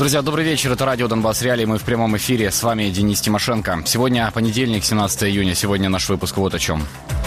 Друзья, добрый вечер. Это радио «Донбасс Реалии». Мы в прямом эфире. С вами Денис Тимошенко. Сегодня понедельник, 17 июня. Сегодня наш выпуск вот о чем.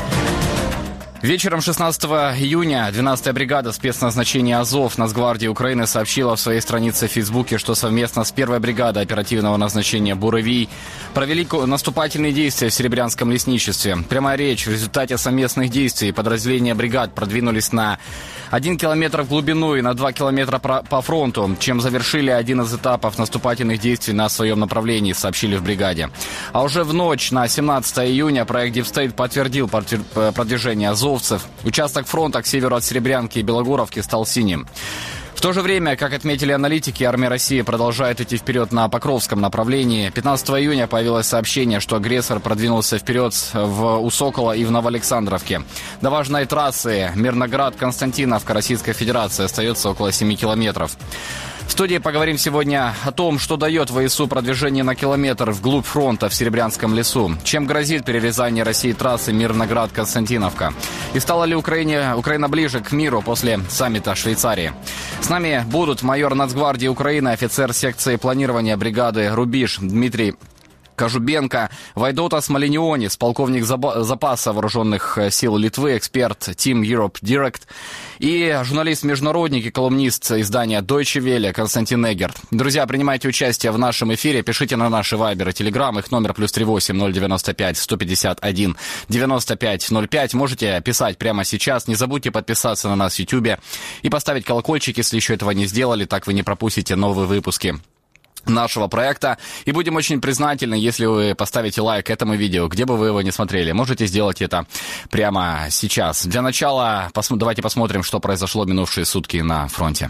Вечером 16 июня 12-я бригада спецназначения «Азов» Нацгвардии Украины сообщила в своей странице в Фейсбуке, что совместно с 1-й бригадой оперативного назначения «Буровий» провели наступательные действия в Серебрянском лесничестве. Прямая речь: в результате совместных действий подразделения бригад продвинулись на 1 километр в глубину и на 2 километра по фронту, чем завершили один из этапов наступательных действий на своем направлении, сообщили в бригаде. А уже в ночь на 17 июня проект Deep State подтвердил продвижение азовцев. Участок фронта к северу от Серебрянки и Белогоровки стал синим. В то же время, как отметили аналитики, армия России продолжает идти вперед на Покровском направлении. 15 июня появилось сообщение, что агрессор продвинулся вперед у Сокола и в Новоалександровке. До важной трассы Мирноград-Константиновка Российской Федерации остается около 7 километров. В студии поговорим сегодня о том, что дает ВСУ продвижение на километр вглубь фронта в Серебрянском лесу, чем грозит перерезание России трассы Мирноград-Константиновка, и стала ли Украина ближе к миру после саммита Швейцарии. С нами будут майор Нацгвардии Украины, офицер секции планирования бригады «Рубеж» Дмитрий Кажубенко, Вайдотас Малинионис, полковник запаса вооруженных сил Литвы, эксперт Team Europe Direct, и журналист-международник и колумнист издания Deutsche Welle Константин Эггерт. Друзья, принимайте участие в нашем эфире, пишите на наши вайбер и телеграм, их номер +38 095 151 95 05. Можете писать прямо сейчас, не забудьте подписаться на нас в YouTube и поставить колокольчик, если еще этого не сделали, так вы не пропустите новые выпуски нашего проекта. И будем очень признательны, если вы поставите лайк этому видео, где бы вы его ни смотрели. Можете сделать это прямо сейчас. Для начала давайте посмотрим, что произошло минувшие сутки на фронте.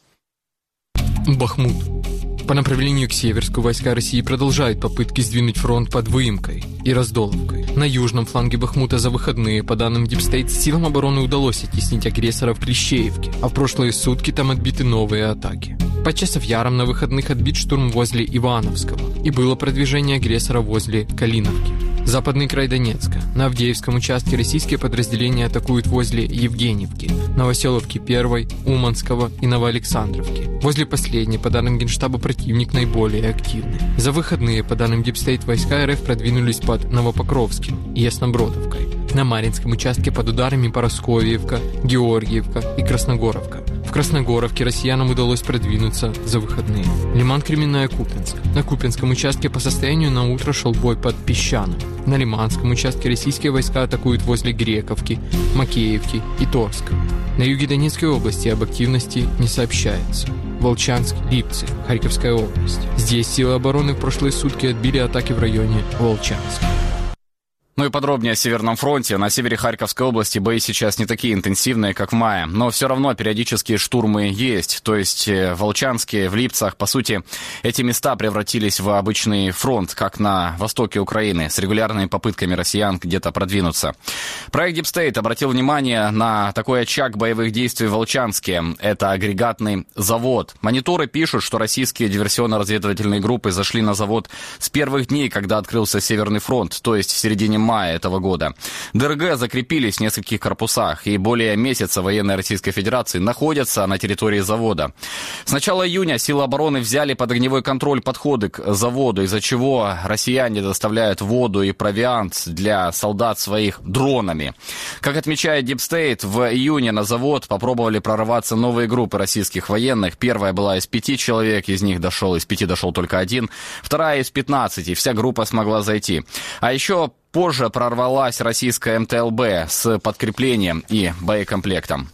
Бахмут. По направлению к Северску войска России продолжают попытки сдвинуть фронт под Выемкой и Раздоловкой. На южном фланге Бахмута за выходные, по данным Deep State, силам обороны удалось оттеснить агрессора в Клещеевке, а в прошлые сутки там отбиты новые атаки. Под Часовьяром на выходных отбит штурм возле Ивановского, и было продвижение агрессора возле Калиновки. Западный край Донецка. На Авдеевском участке российские подразделения атакуют возле Евгеньевки, Новоселовки 1, Уманского и Новоалександровки. Возле последней, по данным Генштаба, противник наиболее активный. За выходные, по данным Deep State, войска РФ продвинулись под Новопокровским и Яснобродовкой. На Марьинском участке под ударами Поросковьевка, Георгиевка и Красногоровка. В Красногоровке россиянам удалось продвинуться за выходные. Лиман-Кременная, Купинск. На Купинском участке по состоянию на утро шел бой под Песчаным. На Лиманском участке российские войска атакуют возле Грековки, Макеевки и Торска. На юге Донецкой области об активности не сообщается. Волчанск, Липцы, Харьковская область. Здесь силы обороны в прошлые сутки отбили атаки в районе Волчанска. Ну и подробнее о Северном фронте. На севере Харьковской области бои сейчас не такие интенсивные, как в мае, но все равно периодические штурмы есть. То есть в Волчанске, в Липцах, по сути, эти места превратились в обычный фронт, как на востоке Украины, с регулярными попытками россиян где-то продвинуться. Проект Deep State обратил внимание на такой очаг боевых действий в Волчанске. Это агрегатный завод. Мониторы пишут, что российские диверсионно-разведывательные группы зашли на завод с первых дней, когда открылся Северный фронт, то есть в середине мая этого года. ДРГ закрепились в нескольких корпусах, и более месяца военные Российской Федерации находятся на территории завода. С начала июня силы обороны взяли под огневой контроль подходы к заводу, из-за чего россияне доставляют воду и провиант для солдат своих дронами. Как отмечает Deep State, в июне на завод попробовали прорваться новые группы российских военных. Первая была из 5 человек, из 5 дошел только 1, вторая из 15, вся группа смогла зайти. А еще позже прорвалась российская МТЛБ с подкреплением и боекомплектом.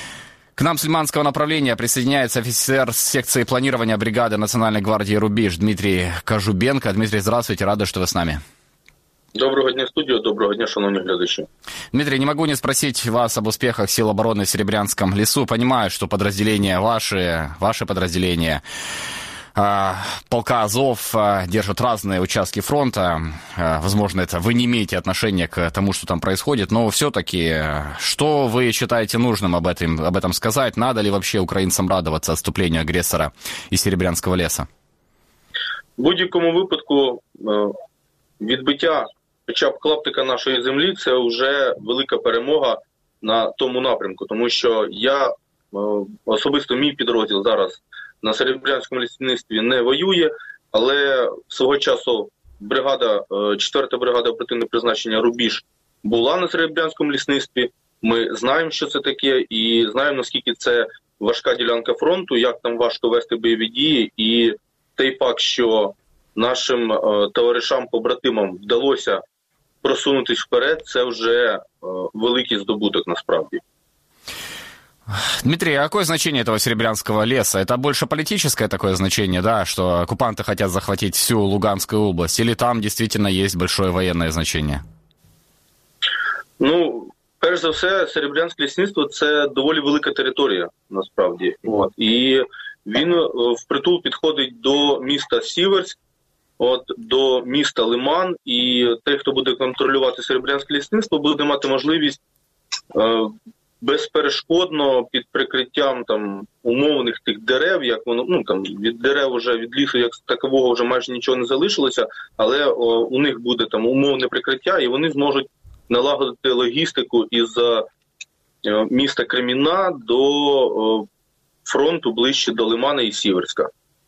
К нам с Лиманского направления присоединяется офицер секции планирования бригады Национальной гвардии «Рубеж» Дмитрий Кажубенко. Дмитрий, здравствуйте, рады, что вы с нами. Доброго дня, студія, доброго дня, шановні глядачі. Дмитрий, не могу не спросить вас об успехах сил обороны в Серебрянском лесу. Понимаю, что подразделения ваши подразделения полка Азов держат разные участки фронта. Возможно, это вы не имеете отношения к тому, что там происходит, но все-таки, что вы считаете нужным об этом сказать? Надо ли вообще украинцам радоваться отступлению агрессора из Серебрянского леса? В будь-якому випадку відбиття хоча б клаптика нашої землі – це вже велика перемога на тому напрямку, тому що особисто мій підрозділ зараз на Серебрянському лісництві не воює, але свого часу 4-та бригада оперативного призначення «Рубіж» була на Серебрянському лісництві. Ми знаємо, що це таке, і знаємо, наскільки це важка ділянка фронту, як там важко вести бойові дії. І той факт, що нашим товаришам, побратимам вдалося просунутись вперед, це вже великий здобуток насправді. Дмитрий, а какое значение этого Серебрянского леса? Это больше политическое такое значение, да, что оккупанты хотят захватить всю Луганскую область, или там действительно есть большое военное значение? Ну, перш за все, Серебрянське лісництво – це доволі велика територія, насправді. І він впритул підходить до міста Сіверськ, до міста Лиман, і той, хто буде контролювати Серебрянське лісництво, буде мати можливість безперешкодно під прикриттям там умовних тих дерев, як воно, там від дерев вже, від лісу як такового вже майже нічого не залишилося, але у них буде там умовне прикриття, і вони зможуть налагодити логістику із міста Кремінна до фронту ближче до Лимана и Сиверска.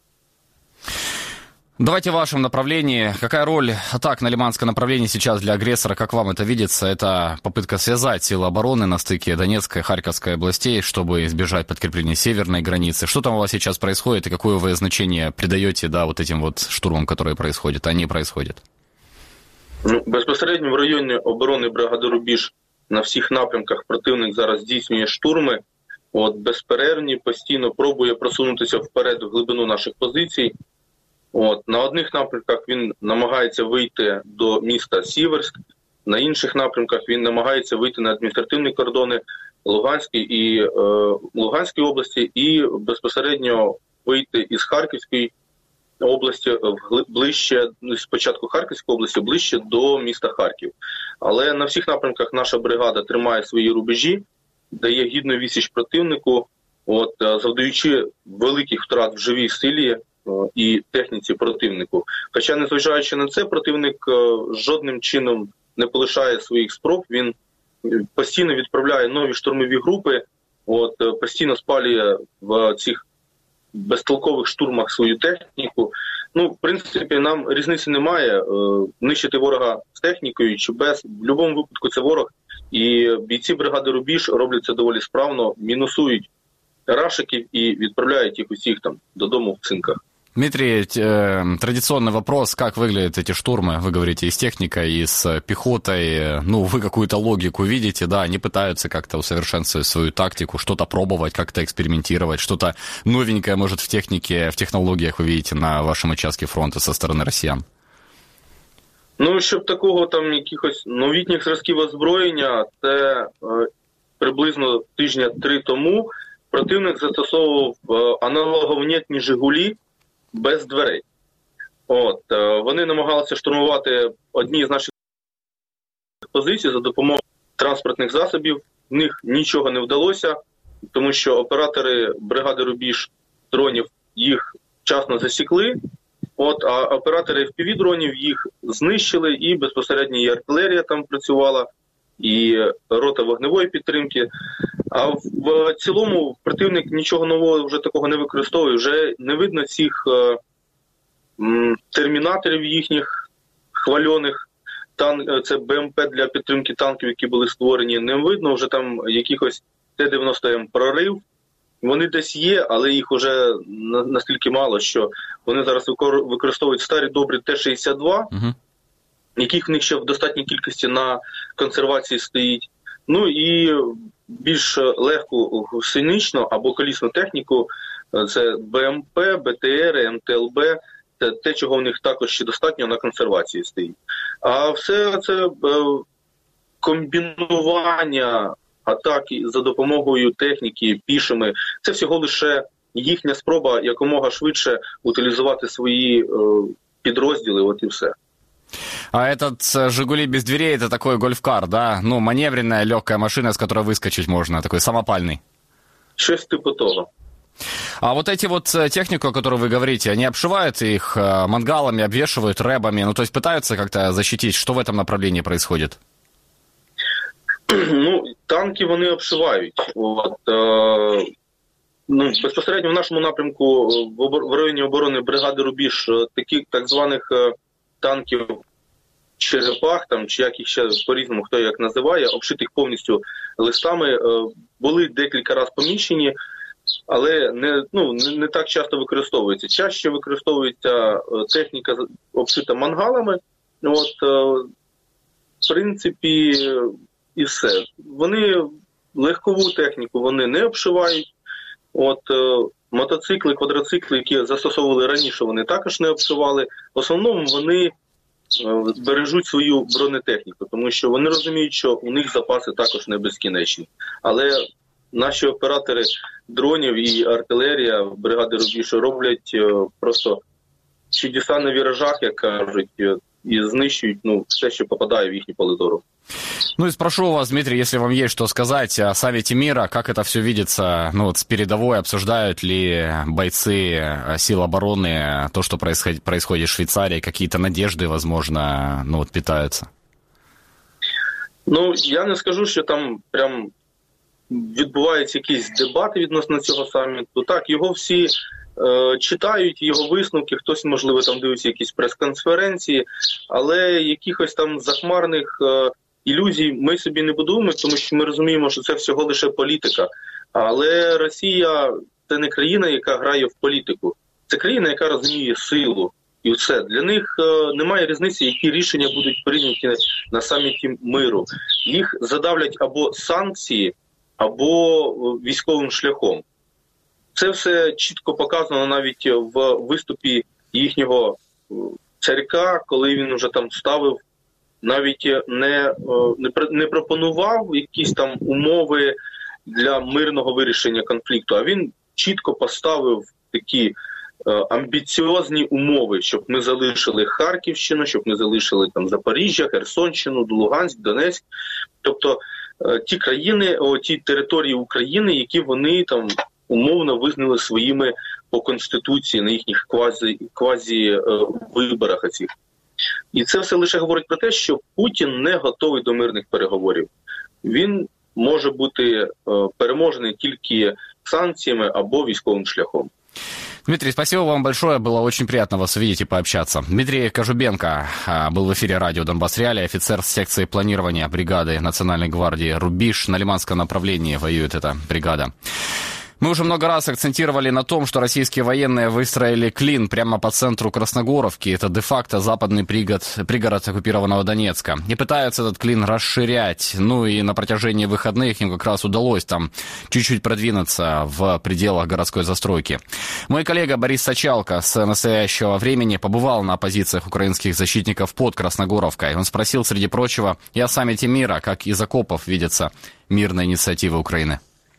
Давайте в вашем направлении. Какая роль атак на лиманское направление сейчас для агрессора, как вам это видится? Это попытка связать силы обороны на стыке Донецкой и Харьковской областей, чтобы избежать подкрепления северной границы. Что там у вас сейчас происходит и какое вы значение придаете, вот этим вот штурмам, которые происходят? Они происходят. Безпосередньо в районі оборони бригади «Рубіж» на всіх напрямках противник зараз здійснює штурми. Безперервні, постійно пробує просунутися вперед в глибину наших позицій. На одних напрямках він намагається вийти до міста Сіверськ, на інших напрямках він намагається вийти на адміністративні кордони Луганської області і безпосередньо вийти із Харківської області ближче, спочатку Харківської області, ближче до міста Харків. Але на всіх напрямках наша бригада тримає свої рубежі, дає гідну відсіч противнику, завдаючи великих втрат в живій силі і техніці противнику. Хоча, незважаючи на це, противник жодним чином не полишає своїх спроб, він постійно відправляє нові штурмові групи, постійно спалює в цих безтолкових штурмах свою техніку. В принципі, нам різниці немає, нищити ворога з технікою чи без. В будь-якому випадку це ворог. І бійці бригади «Рубіж» роблять це доволі справно, мінусують рашиків і відправляють їх усіх там додому в цинках. Дмитрий, традиционный вопрос, как выглядят эти штурмы? Вы говорите, и с техникой, и с пехотой. Вы какую-то логику видите, да, они пытаются как-то усовершенствовать свою тактику, что-то пробовать, как-то экспериментировать, что-то новенькое, может, в технике, в технологиях вы видите на вашем участке фронта со стороны россиян? Щоб такого там якихось новітніх зразків озброєння, це приблизно тижня 3 тому противник застосовував аналоговнітні «Жигулі» без дверей. Вони намагалися штурмувати одні з наших позицій за допомогою транспортних засобів. В них нічого не вдалося, тому що оператори бригади «Рубіж» дронів їх вчасно засікли, а оператори FPV-дронів їх знищили, і безпосередньо і артилерія там працювала, і рота вогневої підтримки. А в цілому противник нічого нового вже такого не використовує. Вже не видно цих термінаторів їхніх хвальоних, це БМП для підтримки танків, які були створені. Не видно вже там якихось Т-90М прорив. Вони десь є, але їх вже настільки мало, що вони зараз використовують старі добрі Т-62, яких в них ще в достатній кількості на консервації стоїть. І більш легку гусеничну або колісну техніку – це БМП, БТР, МТЛБ, це те, чого в них також ще достатньо на консервації стоїть. А все це комбінування атаки за допомогою техніки пішими – це всього лише їхня спроба якомога швидше утилізувати свої підрозділи, і все. А этот «Жигули» без дверей – это такой гольф-кар, да? Маневренная, легкая машина, с которой выскочить можно, такой самопальный. Щось типу того. А вот эти технику, о которой вы говорите, они обшивают их мангалами, обвешивают рэбами, то есть пытаются как-то защитить? Что в этом направлении происходит? Танки вони обшивають. Безпосередньо в нашому напрямку в районі оборони бригади «Рубіж» таких так званих танків черепах, там, чи як їх ще по-різному хто як називає, обшитих повністю листами, були декілька разів поміщені, але не так часто використовуються. Чаще використовується техніка обшита мангалами. В принципі, і все. Вони легкову техніку вони не обшивають. Мотоцикли, квадроцикли, які застосовували раніше, вони також не обшивали. В основному вони бережуть свою бронетехніку, тому що вони розуміють, що у них запаси також не безкінечні. Але наші оператори дронів і артилерія бригади «Рубіж» роблять просто чудеса на віражах, як кажуть, и знищують все, что попадает в их поле зору. И спрошу у вас, Дмитрий, если вам есть что сказать о саммите мира, как это все видится с передовой, обсуждают ли бойцы сил обороны то, что происходит в Швейцарии, какие-то надежды, возможно, питаются? Я не скажу, що там прям відбуваються якісь дебати відносно цього саміту. Так, його всі читають, його висновки, хтось, можливо, там дивиться якісь прес-конференції, але якихось там захмарних ілюзій ми собі не будуємо, тому що ми розуміємо, що це всього лише політика. Але Росія – це не країна, яка грає в політику. Це країна, яка розуміє силу. І все. Для них немає різниці, які рішення будуть прийняті на саміті миру. Їх задавлять або санкції, або військовим шляхом. Це все чітко показано навіть в виступі їхнього царька, коли він вже там ставив, навіть не пропонував якісь там умови для мирного вирішення конфлікту, а він чітко поставив такі амбіціозні умови, щоб ми залишили Харківщину, щоб ми залишили там Запоріжжя, Херсонщину, Луганськ, Донецьк. Тобто ті країни, ті території України, які вони там умовно визнали своїми по Конституції на їхніх квазі-виборах. І це все лише говорить про те, що Путін не готовий до мирних переговорів. Він може бути переможений тільки санкціями або військовим шляхом. Дмитрий, спасибо вам большое, было очень приятно вас увидеть и пообщаться. Дмитрий Кожубенко был в эфире радио «Донбасс Реалии», офицер секции планирования бригады Национальной гвардии «Рубіж». На Лиманском направлении воюет эта бригада. Мы уже много раз акцентировали на том, что российские военные выстроили клин прямо по центру Красногоровки. Это де-факто западный пригород оккупированного Донецка. И пытаются этот клин расширять. И на протяжении выходных им как раз удалось там чуть-чуть продвинуться в пределах городской застройки. Мой коллега Борис Сачалко с «Настоящего времени» побывал на позициях украинских защитников под Красногоровкой. Он спросил, среди прочего, и о саммите мира, как из окопов видятся мирные инициативы Украины.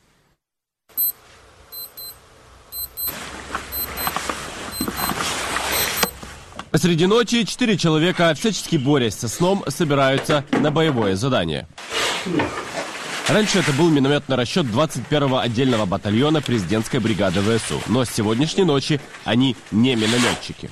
Посреди ночи 4 человека, всячески борясь со сном, собираются на боевое задание. Раньше это был минометный расчет 21-го отдельного батальона президентской бригады ВСУ. Но с сегодняшней ночи они не минометчики.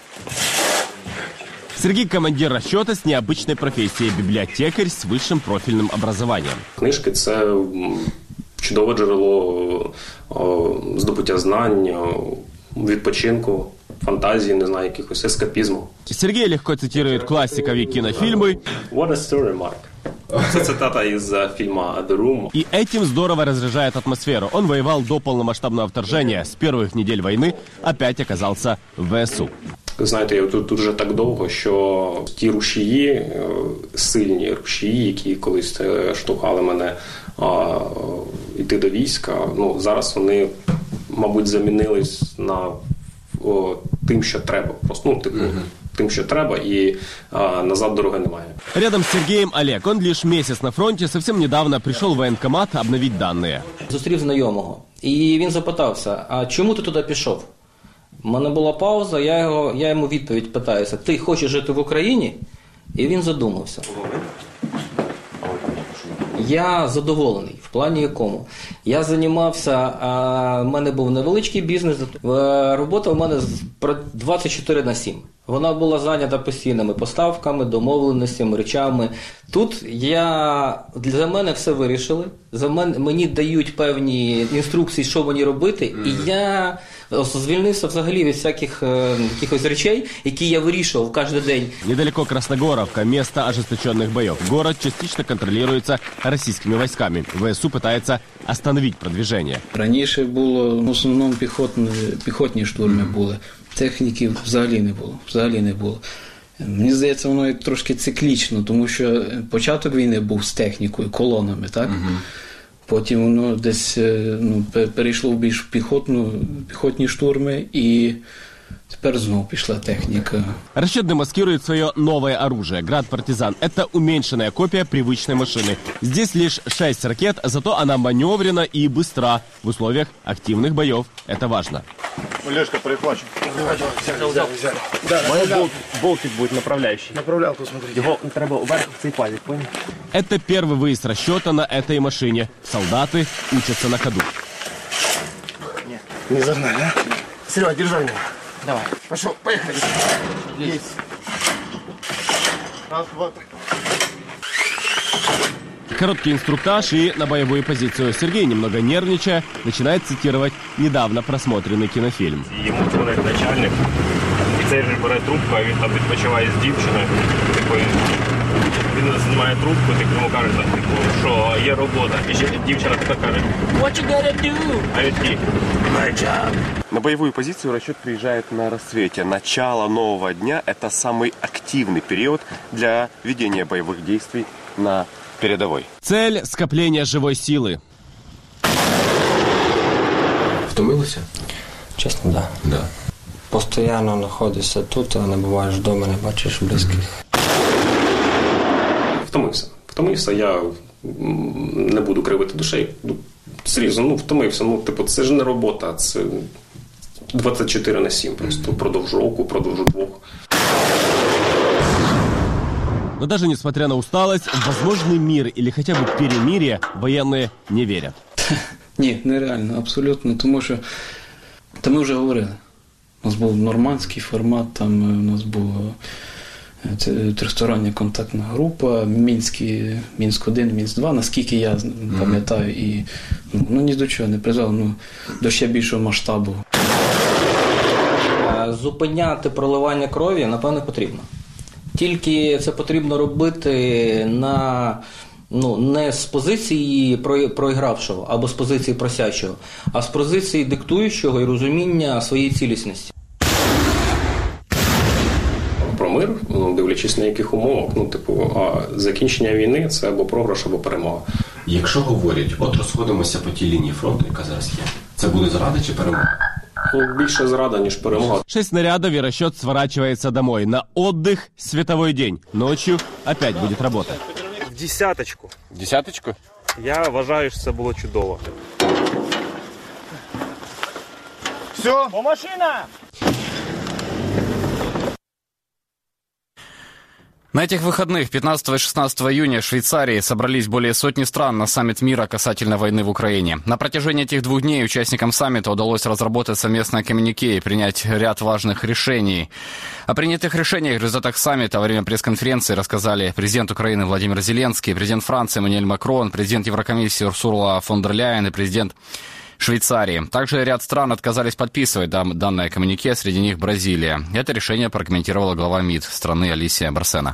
Сергей – командир расчета с необычной профессией, библиотекарь с высшим профильным образованием. Книжки – це чудове джерело здобуття знань, відпочинку, фантазии, не знаю, якихось ескапизму. Сергей легко цитирует классиковые кинофильмы. What a story, Mark. Это цитата из фильма The Room. И этим здорово разряжает атмосферу. Он воевал до полномасштабного вторжения. С первых недель войны опять оказался в ВСУ. Знаєте, я тут вже так довго, що ті рушії, сильні рушії, які колись штовхали мене йти до війська, зараз вони, мабуть, замінились на тим, що треба. Просто, тим, що треба, і назад дороги немає. Рядом с Сергеем Олег. Он лишь месяц на фронте, совсем недавно пришел в воєнкомат обновить данные. Зустрів знайомого, і він запитався, а чому ти туди пішов? У мене була пауза, я йому відповідь питаюся, ти хочеш жити в Україні? І він задумався. Я задоволений. В плані якому? Я займався, в мене був невеличкий бізнес, робота в мене 24/7. Вона була зайнята постійними поставками, домовленостями, речами. Тут для мене все вирішили. Мені дають певні інструкції, що мені робити, і я звільнився взагалі від всяких якихось речей, які я вирішував кожен день. Недалеко Красногоровка, место ожесточенных боев. Город частично контролируется российскими войсками. ВСУ пытается остановить продвижение. Раніше було в основному піхотні штурми були. Техніки взагалі не було. Мені здається, воно як трошки циклічно, тому що початок війни був з технікою, колонами, так? Потім воно десь перейшло в більш піхотні штурми, і теперь снова пошла техника. Расчет демаскирует свое новое оружие. Град-партизан. Это уменьшенная копия привычной машины. Здесь лишь 6 ракет, зато она маневрена и быстра. В условиях активных боев это важно. Лешка, перехвачу. Взяли. Болтик будет направляющий. Направлялку, смотрите. Его треба вверх в цей пазик, понял? Это первый выезд расчета на этой машине. Солдаты учатся на ходу. Нет, не загнали, а? Серега, держи меня. Давай. Пошел, поехали. Есть. Раз, два, три. Короткий инструктаж и на боевую позицию. Сергей, немного нервничая, начинает цитировать недавно просмотренный кинофильм. Йому дзвонить начальник, і цей ж бере трубку, а він там відпочиває з дівчиною. Він знімає трубку, ти йому каже, що є робота. І ще дівчина така каже, what you gotta do? А він такий, my job. На боевую позицию расчет приезжает на рассвете. Начало нового дня – это самый активный период для ведения боевых действий на передовой. Цель – скопление живой силы. Втомилися? Чесно, да. Да. Постоянно знаходишся тут, а не буваєш вдома, не бачиш близьких. Втомився, я не буду кривити душей. Серйозно, втомився. Це ж не робота, це 24/7, просто продовж року, продовж 2. Но даже несмотря на усталость, в возможный мир или хотя бы перемирие военные не верят. Ні, нереально, абсолютно, тому що ми вже говорили. У нас був нормандський формат, там у нас була тристороння контактна група, Мінськ-1, Мінськ-2, наскільки я пам'ятаю, і ні до чого не призвело, до ще більшого масштабу. Зупиняти проливання крові, напевно, потрібно. Тільки це потрібно робити не з позиції проігравшого або з позиції просячого, а з позиції диктуючого і розуміння своєї цілісності. Про мир, дивлячись на яких умовах, закінчення війни – це або програш, або перемога. Якщо говорять, от розходимося по тій лінії фронту, яка зараз є, це буде зрада чи перемога? Більше зрада, ніж перемога. 6 снарядов, и расчет сворачивается домой. На отдых световой день. Ночью опять будет работа. В десяточку. Десяточку? Я вважаю, що це було чудово. Все, по машина! На этих выходных, 15 и 16 июня, в Швейцарии собрались более сотни стран на саммит мира касательно войны в Украине. На протяжении этих 2 дней участникам саммита удалось разработать совместное коммюнике и принять ряд важных решений. О принятых решениях и результатах саммита во время пресс-конференции рассказали президент Украины Владимир Зеленский, президент Франции Эммануэль Макрон, президент Еврокомиссии Урсула фон дер Ляйен и президент Швейцарии. Также ряд стран отказались подписывать данное коммюнике, среди них Бразилия. Это решение прокомментировала глава МИД страны Алисия Барсена.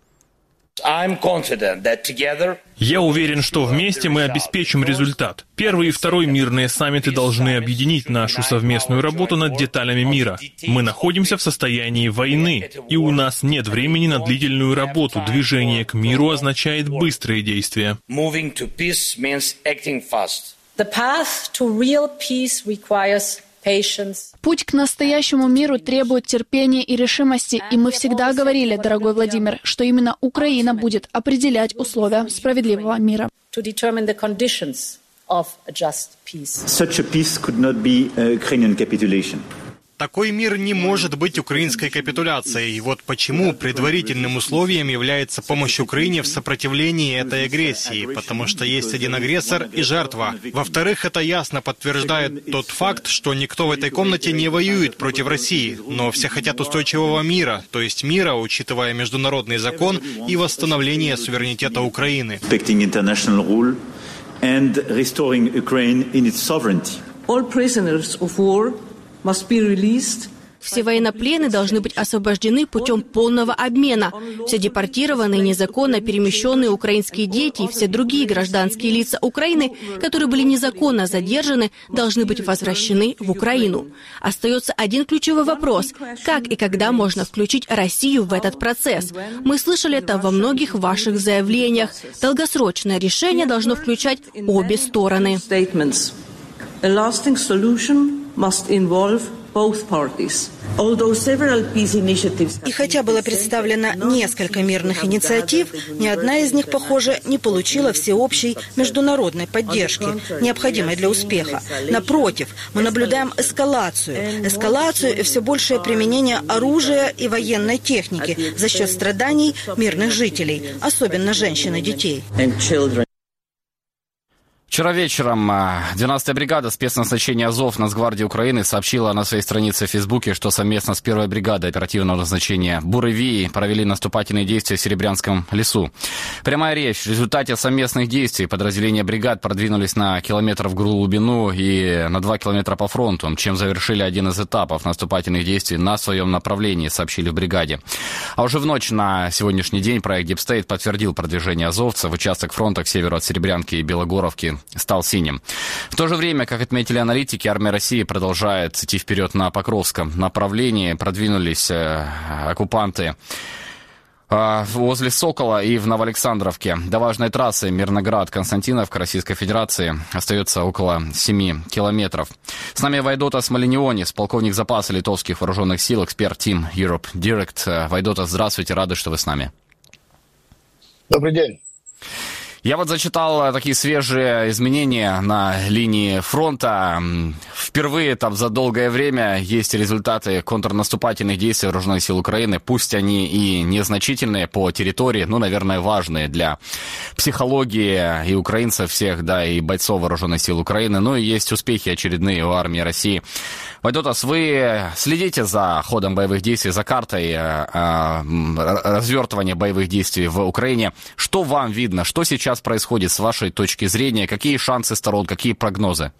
Я уверен, что вместе мы обеспечим результат. Первый и второй мирные саммиты должны объединить нашу совместную работу над деталями мира. Мы находимся в состоянии войны, и у нас нет времени на длительную работу. Движение к миру означает быстрые действия. Путь к настоящему миру требует терпения и решимости, и мы всегда говорили, дорогой Владимир, что именно Украина будет определять условия справедливого мира. Такой мир не может быть украинской капитуляцией. И вот почему предварительным условием является помощь Украине в сопротивлении этой агрессии. Потому что есть один агрессор и жертва. Во-вторых, это ясно подтверждает тот факт, что никто в этой комнате не воюет против России. Но все хотят устойчивого мира, то есть мира, учитывая международный закон и восстановление суверенитета Украины. And restoring Ukraine in its sovereignty. All prisoners of war must be released. Все военнопленные должны быть освобождены путем полного обмена. Все депортированные, незаконно перемещенные украинские дети и все другие гражданские лица Украины, которые были незаконно задержаны, должны быть возвращены в Украину. Остается один ключевой вопрос. Как и когда можно включить Россию в этот процесс? Мы слышали это во многих ваших заявлениях. Долгосрочное решение должно включать обе стороны. И хотя было представлено несколько мирных инициатив, ни одна из них, похоже, не получила всеобщей международной поддержки, необходимой для успеха. Напротив, мы наблюдаем эскалацию и все большее применение оружия и военной техники за счет страданий мирных жителей, особенно женщин и детей. Вчера вечером 12-я бригада спецназначения «Азов» Нацгвардии Украины сообщила на своей странице в Фейсбуке, что совместно с 1-й бригадой оперативного назначения «Буревий» провели наступательные действия в Серебрянском лесу. Прямая речь. В результате совместных действий подразделения бригад продвинулись на километр в глубину и на 2 километра по фронту, чем завершили один из этапов наступательных действий на своем направлении, сообщили в бригаде. А уже в ночь на сегодняшний день проект Deep State подтвердил продвижение азовцев. Участок фронта к северу от Серебрянки и Белогоровки стал синим. В то же время, как отметили аналитики, армия России продолжает идти вперед на Покровском направлении. Продвинулись оккупанты возле Сокола и в Новоалександровке. До важной трассы Мирноград-Константиновка Российской Федерации остается около 7 километров. С нами Вайдотас Малинионис, полковник запаса литовских вооруженных сил, эксперт Team Europe Direct. Вайдотас, здравствуйте, рады, что вы с нами. Добрый день. Я вот зачитал такие свежие изменения на линии фронта. Впервые там за долгое время есть результаты контрнаступательных действий вооруженных сил Украины. Пусть они и незначительные по территории, но, наверное, важные для психологии и украинцев всех, да, и бойцов вооруженных сил Украины. Но и есть успехи очередные у армии России. Вайдотас, вы следите за ходом боевых действий, за картой развертывания боевых действий в Украине. Что вам видно? Что сейчас происходит с вашей точки зрения? Какие шансы сторон, какие прогнозы?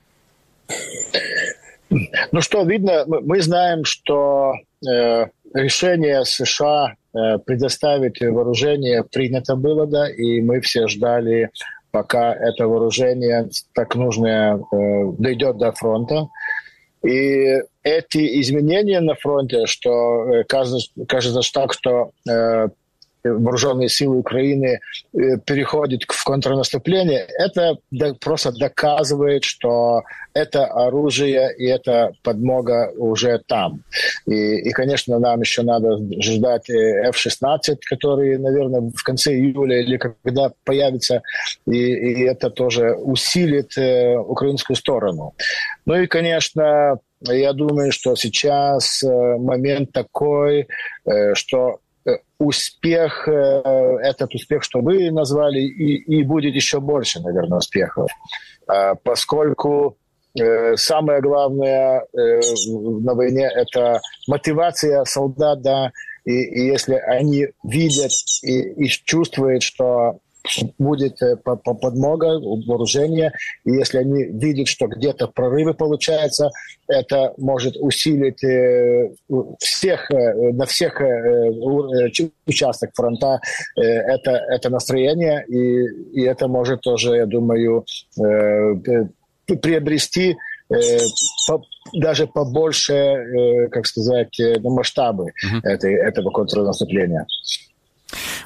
Ну что видно? Мы знаем, что решение США предоставить вооружение принято было, да, и мы все ждали, пока это вооружение так нужное дойдет до фронта. И эти изменения на фронте, что кажется так, что вооруженные силы Украины переходят в контрнаступление, это просто доказывает, что это оружие и эта подмога уже там. И, конечно, нам еще надо ждать F-16, которые, наверное, в конце июля или когда появятся, и это тоже усилит украинскую сторону. Ну и, конечно, я думаю, что сейчас момент такой, что успех, этот успех, что вы назвали, и будет еще больше, наверное, успехов. Поскольку самое главное на войне – это мотивация солдат, да, и если они видят и чувствуют, что будет подмога, вооружение, и если они видят, что где-то прорывы получаются, это может усилить всех, на всех участках фронта это настроение, и это может тоже, я думаю, приобрести даже побольше, как сказать, масштабы этого контрнаступления.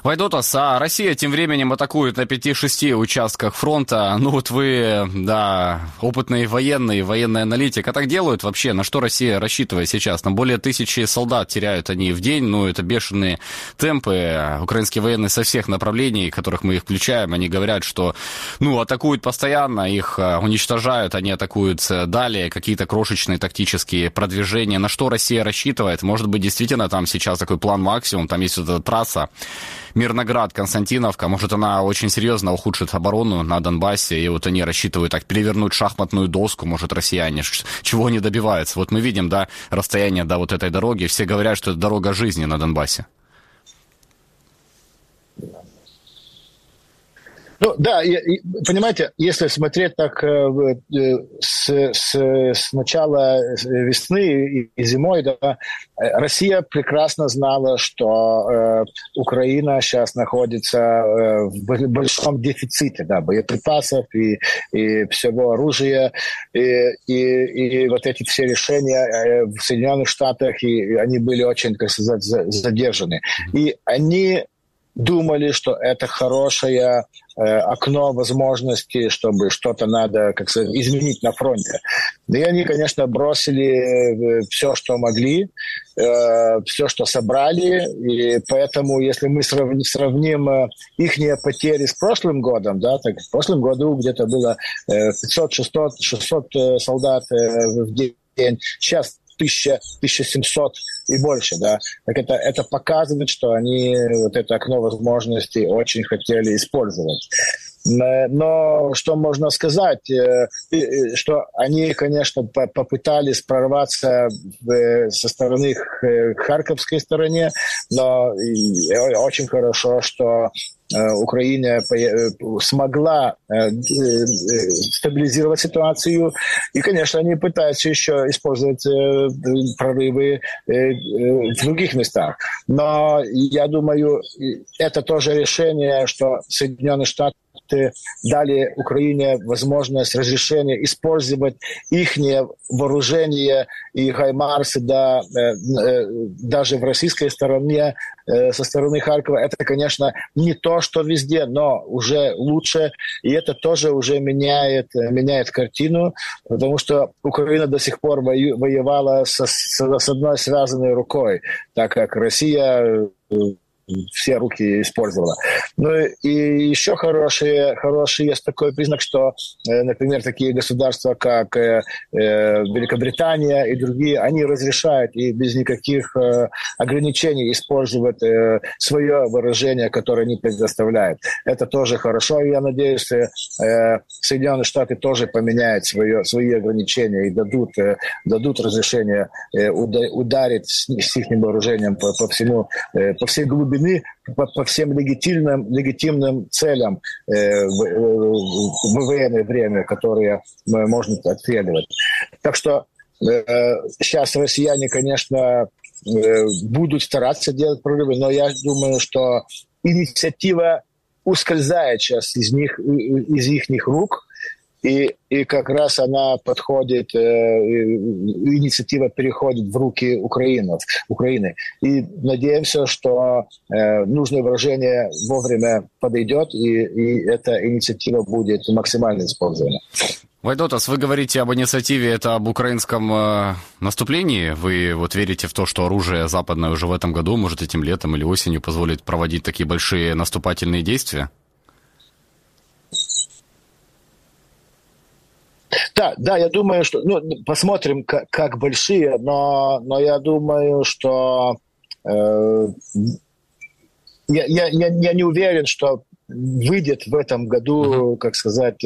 Вайдотас, а Россия тем временем атакует на 5-6 участках фронта. Ну вот вы, да, опытный военный аналитик. А так делают вообще? На что Россия рассчитывает сейчас? На более 1000 солдат теряют они в день. Ну, это бешеные темпы. Украинские военные со всех направлений, которых мы их включаем, они говорят, что, ну, атакуют постоянно, их уничтожают, они атакуют далее, какие-то крошечные тактические продвижения. На что Россия рассчитывает? Может быть, действительно там сейчас такой план максимум, там есть вот эта трасса Мирноград, Константиновка, может, она очень серьезно ухудшит оборону на Донбассе, и вот они рассчитывают так перевернуть шахматную доску, может, россияне, чего они добиваются. Вот мы видим, да, расстояние до вот этой дороги, все говорят, что это дорога жизни на Донбассе. Ну да, понимаете, если смотреть так с начала весны и зимой, да, Россия прекрасно знала, что Украина сейчас находится в большом дефиците, да, боеприпасов и всего оружия, и вот эти все решения в Соединенных Штатах, и они были очень, так сказать, задержаны. И они думали, что это хорошее окно возможностей, чтобы что-то надо, как сказать, изменить на фронте. И они, конечно, бросили все, что могли, все, что собрали, и поэтому, если мы сравним их потери с прошлым годом, да, так в прошлом году где-то было 500-600 солдат в день, сейчас 1700 и больше, да. Так это показывает, что они вот это окно возможностей очень хотели использовать. Но что можно сказать, что они, конечно, попытались прорваться со стороны Харьковской стороны, но очень хорошо, что Украина смогла стабилизировать ситуацию. И, конечно, они пытаются еще использовать прорывы в других местах. Но я думаю, это тоже решение, что Соединенные Штаты дали Украине возможность, разрешение использовать их вооружение и хаймарсы, да, даже в российской стороне, со стороны Харькова. Это, конечно, не то, что везде, но уже лучше. И это тоже уже меняет картину, потому что Украина до сих пор воевала с одной связанной рукой, так как Россия все руки использовала. Ну и еще хороший есть такой признак, что, например, такие государства, как Великобритания и другие, они разрешают и без никаких ограничений использовать свое вооружение, которое они предоставляют. Это тоже хорошо, и я надеюсь, Соединенные Штаты тоже поменяют свои ограничения и дадут разрешение ударить с их вооружением по всей глубине, по всем легитимным целям в военное время, которые можно отстреливать. Так что сейчас россияне, конечно, будут стараться делать прорывы, но я думаю, что инициатива ускользает сейчас из их рук, и как раз она подходит, инициатива переходит в руки Украины. И надеемся, что нужное выражение вовремя подойдет, и эта инициатива будет максимально использована. Вайдотас, вы говорите об инициативе, это об украинском наступлении. Вы вот верите в то, что оружие западное уже в этом году, может, этим летом или осенью позволит проводить такие большие наступательные действия? Да, я думаю, что... посмотрим, как большие, но я думаю, что... Я не уверен, что выйдет в этом году, как сказать,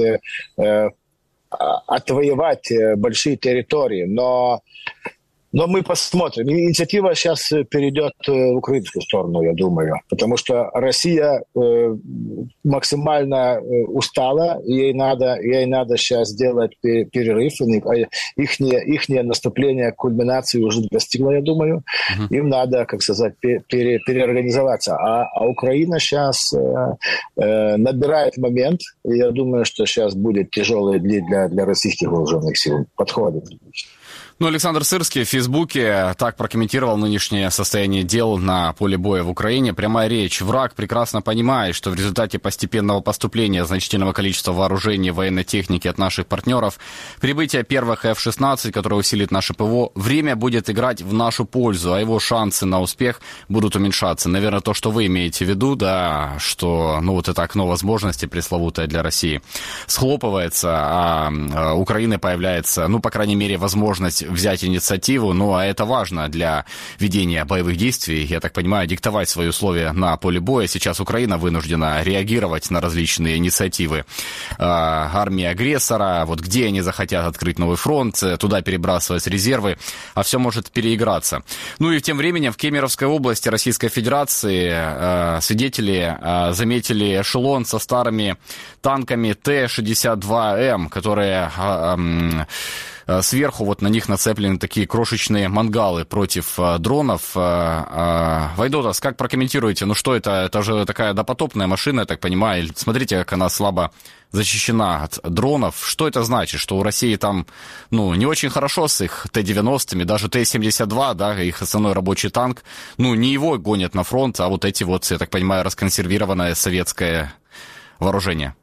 отвоевать большие территории, но мы посмотрим. Инициатива сейчас перейдет в украинскую сторону, я думаю, потому что Россия максимально устала, ей надо сейчас сделать перерыв. Их наступление, кульминации уже достигло, я думаю. Им надо, как сказать, переорганизоваться. А Украина сейчас набирает момент, и я думаю, что сейчас будет тяжелый день для российских вооруженных сил. Подходит. Ну, Александр Сырский в Фейсбуке так прокомментировал нынешнее состояние дел на поле боя в Украине. Прямая речь. Враг прекрасно понимает, что в результате постепенного поступления значительного количества вооружений и военной техники от наших партнеров, прибытие первых F-16, которое усилит наше ПВО, время будет играть в нашу пользу, а его шансы на успех будут уменьшаться. Наверное, то, что вы имеете в виду, да, что, ну, вот это окно возможностей пресловутое для России схлопывается, а у Украины появляется, ну, по крайней мере, возможность взять инициативу, ну, а это важно для ведения боевых действий, я так понимаю, диктовать свои условия на поле боя. Сейчас Украина вынуждена реагировать на различные инициативы армии агрессора, вот где они захотят открыть новый фронт, туда перебрасывать резервы, а все может переиграться. Ну и тем временем в Кемеровской области Российской Федерации свидетели заметили эшелон со старыми танками Т-62М, которые сверху вот на них нацеплены такие крошечные мангалы против дронов. Вайдотас, как прокомментируете? Ну что это? Это же такая допотопная машина, я так понимаю. Смотрите, как она слабо защищена от дронов. Что это значит? Что у России там, ну, не очень хорошо с их Т-90, даже Т-72, да, их основной рабочий танк, ну, не его гонят на фронт, а вот эти вот, я так понимаю, расконсервированное советское вооружение.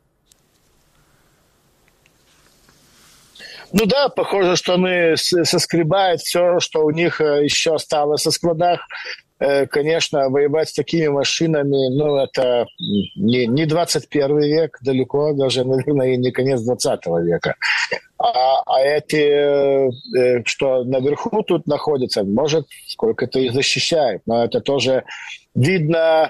Ну да, похоже, что они соскребают все, что у них еще осталось со складах. Конечно, воевать с такими машинами, ну, это не 21 век, далеко, даже, наверное, и не конец 20 века. А эти, что наверху тут находятся, может, сколько-то их защищает, но это тоже видно.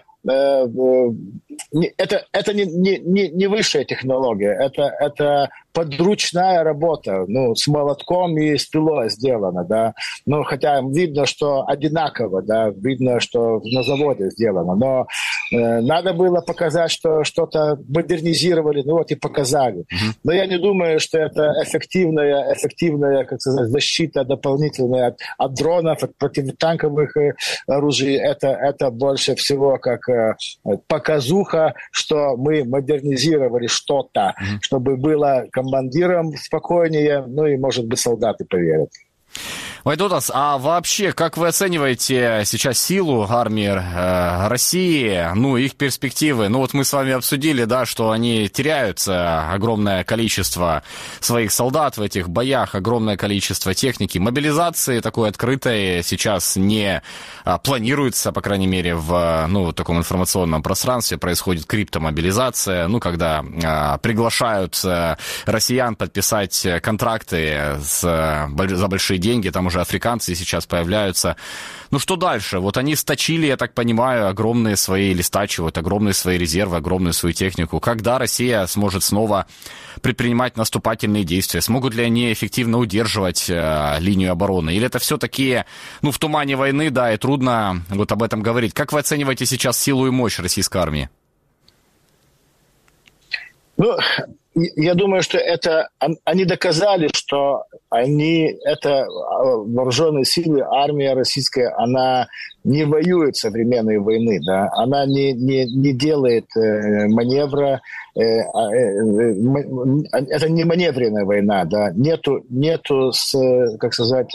Это не высшая технология, это подручная работа, ну, с молотком и с пилой сделано, да. Ну, хотя видно, что одинаково, да, видно, что на заводе сделано, но надо было показать, что что-то модернизировали, ну вот и показали. Но я не думаю, что это эффективная, как сказать, защита дополнительная от дронов, от противотанковых оружий. Это больше всего как показуха, что мы модернизировали что-то, чтобы было командирам спокойнее, ну и, может быть, солдаты поверят. Вайдотас, а вообще, как вы оцениваете сейчас силу армии России, ну, их перспективы? Ну, вот мы с вами обсудили, да, что они теряются, огромное количество своих солдат в этих боях, огромное количество техники. Мобилизации такой открытой сейчас не планируется, по крайней мере, в, ну, таком информационном пространстве происходит криптомобилизация, ну, когда приглашают россиян подписать контракты за большие деньги, там уже африканцы сейчас появляются. Ну что дальше? Вот они сточили, я так понимаю, огромные свои, или стачивают огромные свои резервы, огромную свою технику. Когда Россия сможет снова предпринимать наступательные действия? Смогут ли они эффективно удерживать линию обороны? Или это все-таки, ну, в тумане войны, да, и трудно вот об этом говорить. Как вы оцениваете сейчас силу и мощь российской армии? Ну, я думаю, что это они доказали, что это вооруженные силы, армия российская, она не воюет современной войны, да, она не делает маневра, это не маневренная война, да, нету как сказать,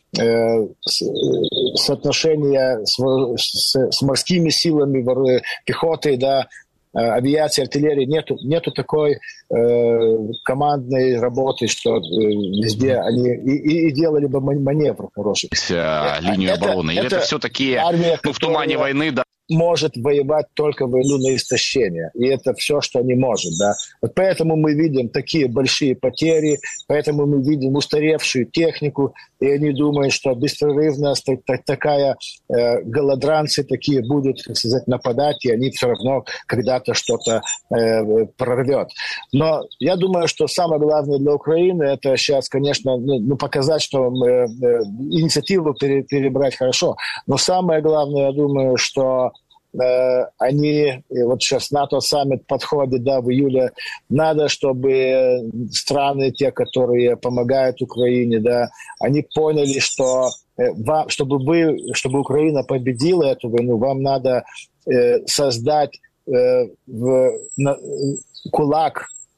соотношения с морскими силами, пехотой, да, авиации, артиллерии, нету такой командной работы, что везде они и делали бы маневр хороший. Линию обороны. Или это все-таки армия, в тумане войны, да? Может воевать только войну на истощение. И это все, что не может. Да? Вот поэтому мы видим такие большие потери, поэтому мы видим устаревшую технику, и они думают, что беспрерывно такая голодранцы такие будут, так сказать, нападать, и они все равно когда-то что-то прорвет. Но я думаю, что самое главное для Украины это сейчас, конечно, показать, что инициативу перебрать хорошо. Но самое главное, я думаю, что они, вот сейчас НАТО-саммит подходит, да, в июле, надо, чтобы страны, те, которые помогают Украине, да, они поняли, что чтобы Украина победила эту войну, вам надо создать кулак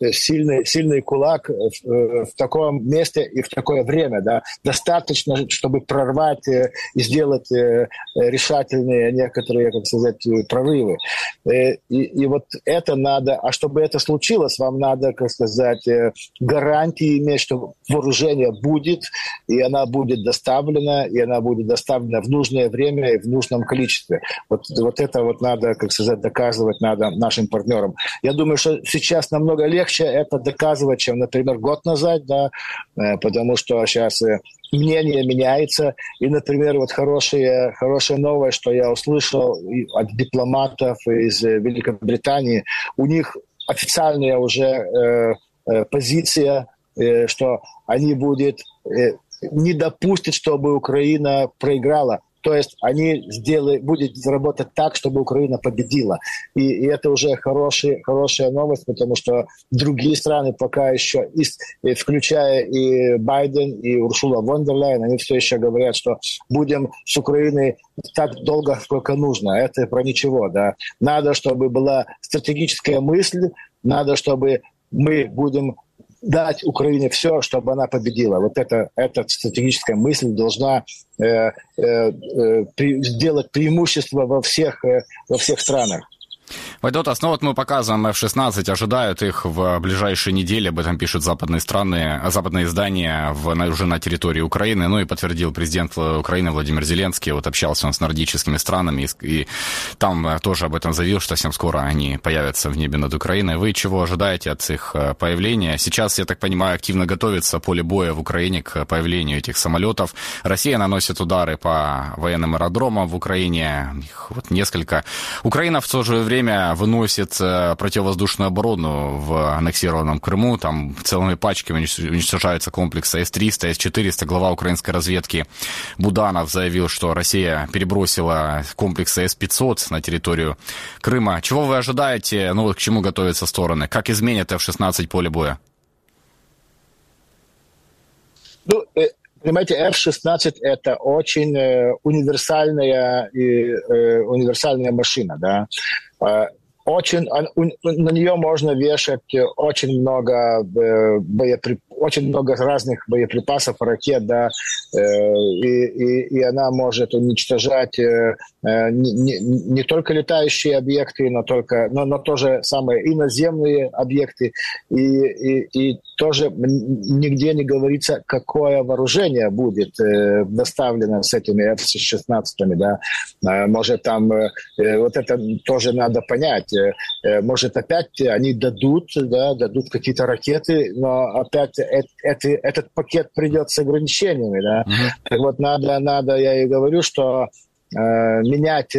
сильный кулак в таком месте и в такое время. Да. Достаточно, чтобы прорвать и сделать решательные некоторые, как сказать, прорывы. И вот это надо, а чтобы это случилось, вам надо, как сказать, гарантии иметь, что вооружение будет, и она будет доставлена, в нужное время и в нужном количестве. Вот это вот надо, как сказать, доказывать надо нашим партнерам. Я думаю, что сейчас намного легче это доказывать, чем, например, год назад, да, потому что сейчас мнение меняется. И, например, вот хорошая новость, что я услышал от дипломатов из Великобритании, у них официальная уже позиция, что они не допустят, чтобы Украина проиграла. То есть они будут работать так, чтобы Украина победила. И это уже хорошая новость, потому что другие страны пока еще, включая и Байден, и Урсула фон дер Ляйен, они все еще говорят, что будем с Украиной так долго, сколько нужно. Это про ничего. Да. Надо, чтобы была стратегическая мысль, надо, чтобы мы будем дать Украине все, чтобы она победила. Вот эта стратегическая мысль должна сделать преимущество во всех странах. Вайдотас, вот мы показываем F-16, ожидают их в ближайшие недели, об этом пишут западные издания уже на территории Украины, и подтвердил президент Украины Владимир Зеленский, общался он с нордическими странами, и там тоже об этом заявил, что совсем скоро они появятся в небе над Украиной. Вы чего ожидаете от их появления? Сейчас, я так понимаю, активно готовится поле боя в Украине к появлению этих самолетов. Россия наносит удары по военным аэродромам в Украине, их несколько. Украина в то же время выносит противовоздушную оборону в аннексированном Крыму. Там целыми пачками уничтожаются комплексы С-300, С-400. Глава украинской разведки Буданов заявил, что Россия перебросила комплексы С-500 на территорию Крыма. Чего вы ожидаете? К чему готовятся стороны? Как изменят F-16 поле боя? Понимаете, F-16 – это очень универсальная машина, да. На нее можно вешать очень много разных боеприпасов, ракет, да, и она может уничтожать не только летающие объекты, но тоже самые и наземные объекты, и тоже нигде не говорится, какое вооружение будет доставлено с этими F-16, да. Может, там вот это тоже надо понять. Может, опять они дадут какие-то ракеты, но опять этот пакет придет с ограничениями, да. Так вот, надо, я и говорю, что менять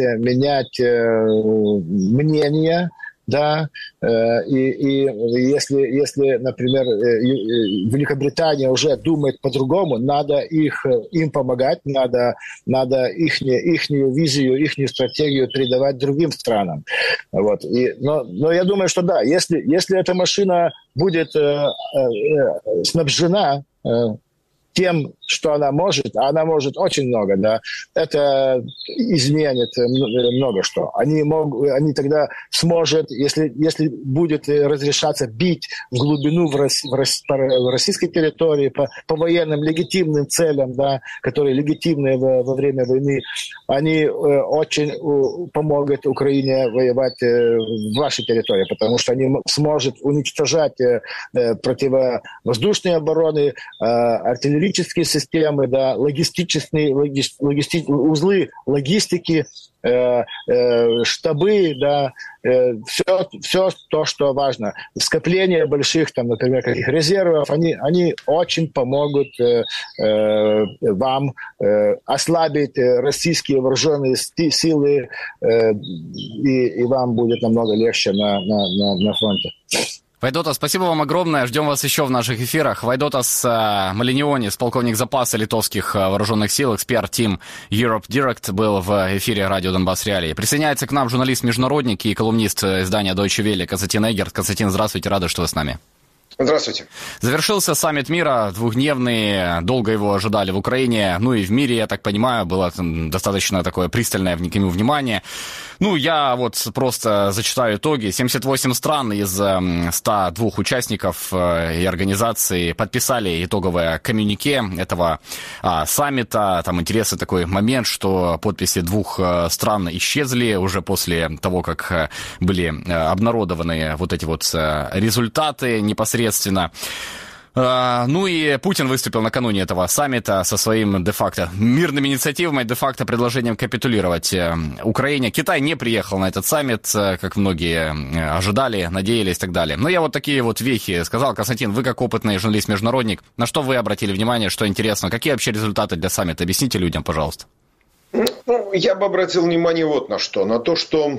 мнение, да, и если, например, Великобритания уже думает по-другому, надо им помогать, надо ихнюю визию, ихнюю стратегию передавать другим странам. Вот. Но я думаю, что да, если эта машина будет снабжена тем, что она может очень много, да, это изменит много что. Они тогда сможет, если будет разрешаться бить в глубину в российской территории по военным легитимным целям, да, которые легитимны во время войны, они очень помогут Украине воевать в вашей территории, потому что они сможет уничтожать противовоздушные обороны, артиллерийские системы, да, узлы логистики, штабы, да, все то, что важно. Скопление больших, там, например, каких резервов, они очень помогут вам ослабить российские вооруженные силы, и вам будет намного легче на фронте. Вайдотас, спасибо вам огромное. Ждем вас еще в наших эфирах. Вайдотас Малинионис, полковник запаса литовских вооруженных сил, эксперт Team Europe Direct, был в эфире радио Донбасс Реалии. Присоединяется к нам журналист-международник и колумнист издания Deutsche Welle Константин Эггерт. Константин, здравствуйте, рады, что вы с нами. Здравствуйте. Завершился саммит мира, двухдневный, долго его ожидали в Украине, и в мире, я так понимаю, было достаточно такое пристальное к нему внимание. Ну, я вот просто зачитаю итоги. 78 стран из 102 участников и организаций подписали итоговое коммюнике этого саммита. Там интересный такой момент, что подписи 2 стран исчезли уже после того, как были обнародованы вот эти вот результаты непосредственно. Ну и Путин выступил накануне этого саммита со своим де-факто мирными инициативами, де-факто предложением капитулировать Украине. Китай не приехал на этот саммит, как многие ожидали, надеялись и так далее. Но я вот такие вот вехи сказал. Константин, вы как опытный журналист-международник, на что вы обратили внимание, что интересно? Какие вообще результаты для саммита? Объясните людям, пожалуйста. Ну, я бы обратил внимание вот на что. На то, что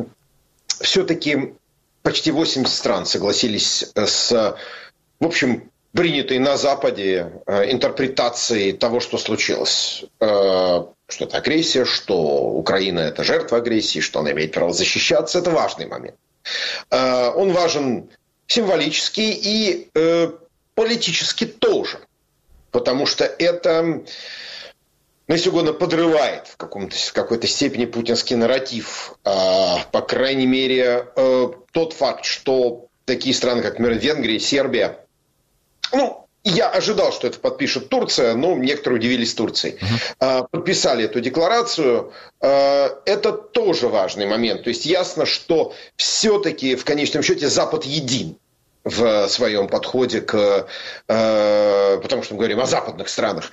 все-таки почти 80 стран согласились с, в общем, принятой на Западе интерпретации того, что случилось. Что это агрессия, что Украина – это жертва агрессии, что она имеет право защищаться. Это важный момент. Он важен символически и политически тоже. Потому что это, ну, если угодно, подрывает в какой-то степени путинский нарратив. По крайней мере, тот факт, что такие страны, как, например, Венгрия, Сербия, ну, я ожидал, что это подпишет Турция, но некоторые удивились Турцией. Подписали эту декларацию. Это тоже важный момент. То есть ясно, что все-таки в конечном счете Запад един в своем подходе к, потому что мы говорим о западных странах,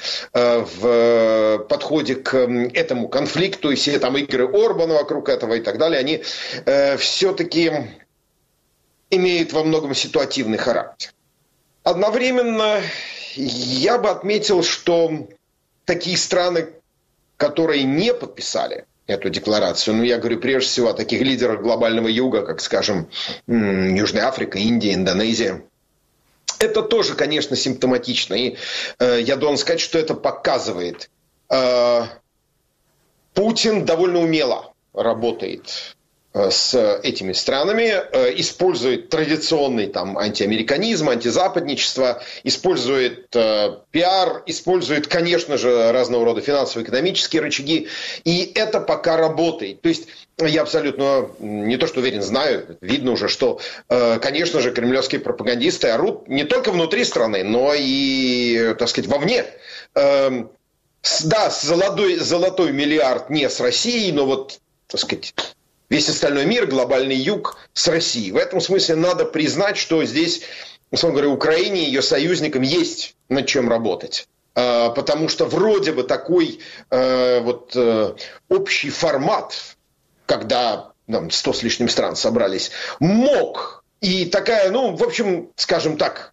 в подходе к этому конфликту, и все там игры Орбана вокруг этого и так далее, они все-таки имеют во многом ситуативный характер. Одновременно я бы отметил, что такие страны, которые не подписали эту декларацию, ну, я говорю прежде всего о таких лидерах глобального юга, как, скажем, Южная Африка, Индия, Индонезия, это тоже, конечно, симптоматично. И я должен сказать, что это показывает. Путин довольно умело работает с этими странами, использует традиционный там антиамериканизм, антизападничество, использует пиар, использует, конечно же, разного рода финансово-экономические рычаги, и это пока работает. То есть я абсолютно, не то что уверен, знаю, видно уже, что, конечно же, кремлевские пропагандисты орут не только внутри страны, но и, так сказать, вовне. Да, золотой миллиард не с Россией, но вот, так сказать, весь остальной мир, глобальный юг с Россией. В этом смысле надо признать, что здесь, условно говоря, Украине и ее союзникам есть над чем работать. Потому что вроде бы такой общий формат, когда 100 с лишним стран собрались, мог. И такая, ну, в общем, скажем так,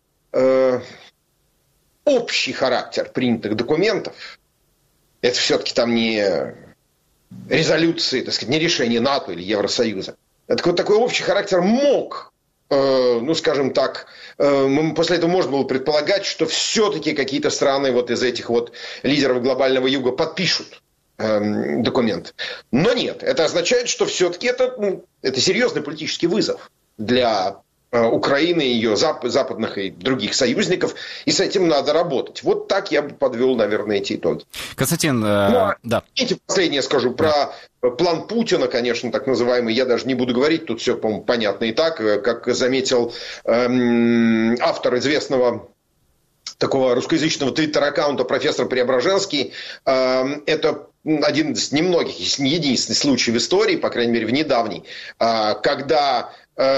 общий характер принятых документов, это все-таки там не резолюции, так сказать, не решение НАТО или Евросоюза. Это такой общий характер мог, ну, скажем так, после этого можно было предполагать, что все-таки какие-то страны вот из этих вот лидеров глобального юга подпишут документ. Но нет, это означает, что все-таки это серьезный политический вызов для Украины, ее западных и других союзников, и с этим надо работать. Вот так я бы подвел, наверное, эти итоги. Константин, да. Видите, последнее скажу про план Путина, конечно, так называемый, я даже не буду говорить, тут все, по-моему, понятно и так, как заметил автор известного такого русскоязычного твиттер-аккаунта профессор Преображенский, это один из немногих, если не единственный случай в истории, по крайней мере, в недавней, когда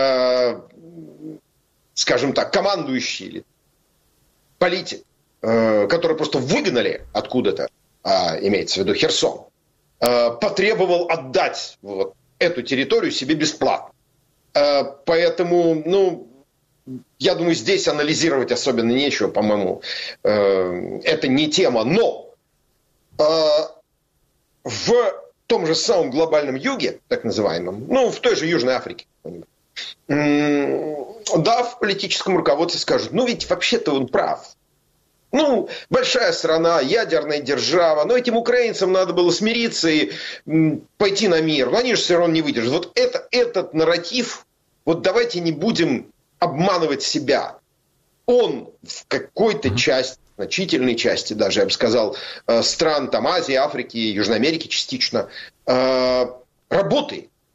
скажем так, командующий или политик, который просто выгнали откуда-то, имеется в виду Херсон, потребовал отдать вот эту территорию себе бесплатно. Поэтому, ну, я думаю, здесь анализировать особенно нечего, по-моему. Это не тема. Но в том же самом глобальном юге, так называемом, ну, в той же Южной Африке, да, в политическом руководстве скажут, ну ведь вообще-то он прав. Ну, большая страна, ядерная держава, но этим украинцам надо было смириться и пойти на мир. Но они же все равно не выдержат. Вот этот нарратив, вот давайте не будем обманывать себя. Он в какой-то части, значительной части даже, я бы сказал, стран там Азии, Африки, Южной Америки частично, работает.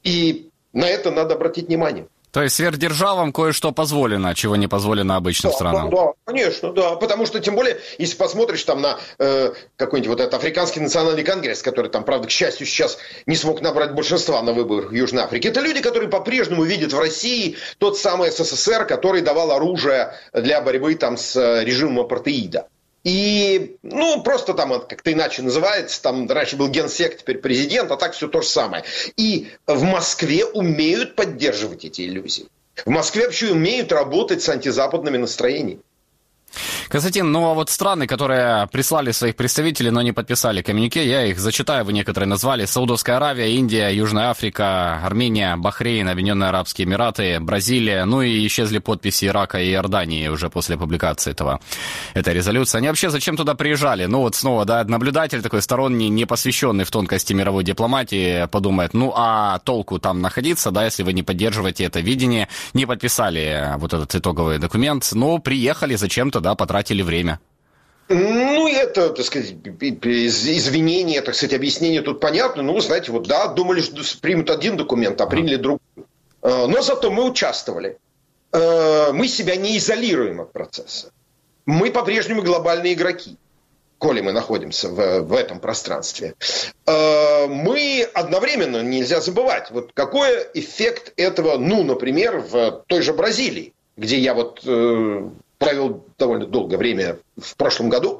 И на это надо обратить внимание. То есть сверхдержавам кое-что позволено, чего не позволено обычным странам. Да, конечно, да. Потому что, тем более, если посмотришь там на какой-нибудь вот этот Африканский национальный конгресс, который там, правда, к счастью, сейчас не смог набрать большинства на выборах в Южной Африке, это люди, которые по-прежнему видят в России тот самый СССР, который давал оружие для борьбы там с режимом апартеида. И, просто там это как-то иначе называется, там раньше был генсек, теперь президент, а так все то же самое. И в Москве умеют поддерживать эти иллюзии. В Москве вообще умеют работать с антизападными настроениями. Константин, а вот страны, которые прислали своих представителей, но не подписали коммюнике, я их зачитаю, вы некоторые назвали: Саудовская Аравия, Индия, Южная Африка, Армения, Бахрейн, Объединенные Арабские Эмираты, Бразилия, и исчезли подписи Ирака и Иордании уже после публикации этой резолюции. Они вообще зачем туда приезжали? Снова, наблюдатель такой сторонний, не посвященный в тонкости мировой дипломатии, подумает, а толку там находиться, если вы не поддерживаете это видение, не подписали вот этот итоговый документ, приехали зачем-то, потратили время. Это, так сказать, извинения, так сказать, объяснения тут понятно. Знаете, думали, что примут один документ, а приняли другой. Но зато мы участвовали. Мы себя не изолируем от процесса. Мы по-прежнему глобальные игроки, коли мы находимся в этом пространстве. Мы одновременно, нельзя забывать, какой эффект этого, например, в той же Бразилии, где я провел довольно долгое время в прошлом году,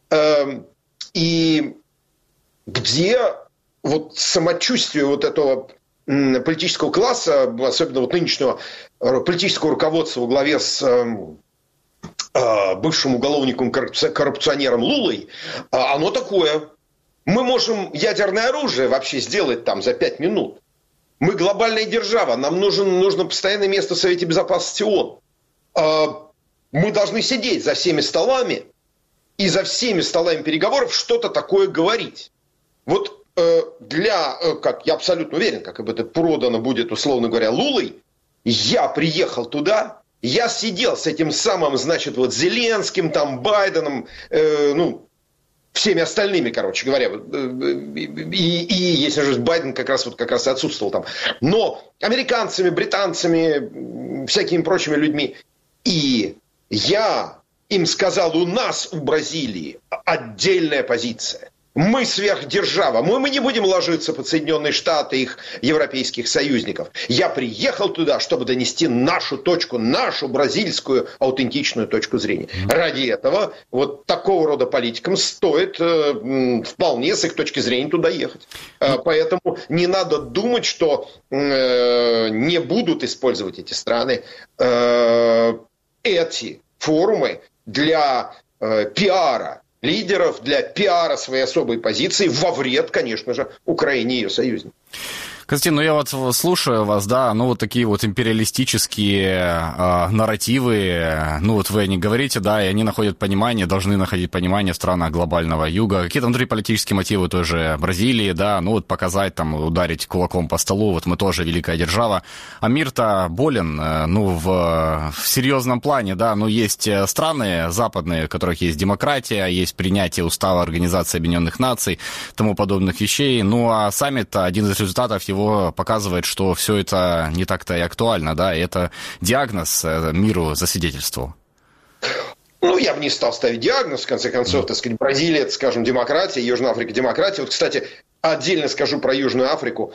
и где самочувствие этого политического класса, особенно нынешнего политического руководства во главе с бывшим уголовником-коррупционером Лулой, оно такое. Мы можем ядерное оружие вообще сделать за 5 минут. Мы глобальная держава, нам нужно постоянное место в Совете Безопасности ООН. Мы должны сидеть за всеми столами и за всеми столами переговоров что-то такое говорить. Я абсолютно уверен, как это продано будет, условно говоря, Лулой, я приехал туда, я сидел с этим самым, Зеленским, Байденом, всеми остальными, короче говоря, и если же Байден как раз отсутствовал там, но американцами, британцами, всякими прочими людьми. И я им сказал, у нас в Бразилии отдельная позиция. Мы сверхдержава. Мы не будем ложиться под Соединенные Штаты и их европейских союзников. Я приехал туда, чтобы донести нашу точку, нашу бразильскую аутентичную точку зрения. Ради этого такого рода политикам стоит вполне с их точки зрения туда ехать. Поэтому не надо думать, что не будут использовать эти страны эти форумы для пиара лидеров, для пиара своей особой позиции во вред, конечно же, Украине и ее союзникам. Константин, я слушаю вас, такие империалистические нарративы, вы не говорите, и они находят понимание, должны находить понимание в странах глобального юга. Какие-то внутриполитические мотивы той же Бразилии, показать, ударить кулаком по столу, мы тоже великая держава. А мир-то болен, в серьезном плане, есть страны западные, в которых есть демократия, есть принятие устава Организации Объединенных Наций, тому подобных вещей, а саммит, один из результатов его показывает, что все это не так-то и актуально, и это диагноз миру засвидетельствовал. Я бы не стал ставить диагноз, в конце концов, Бразилия, это, скажем, демократия, Южная Африка демократия. Кстати, отдельно скажу про Южную Африку,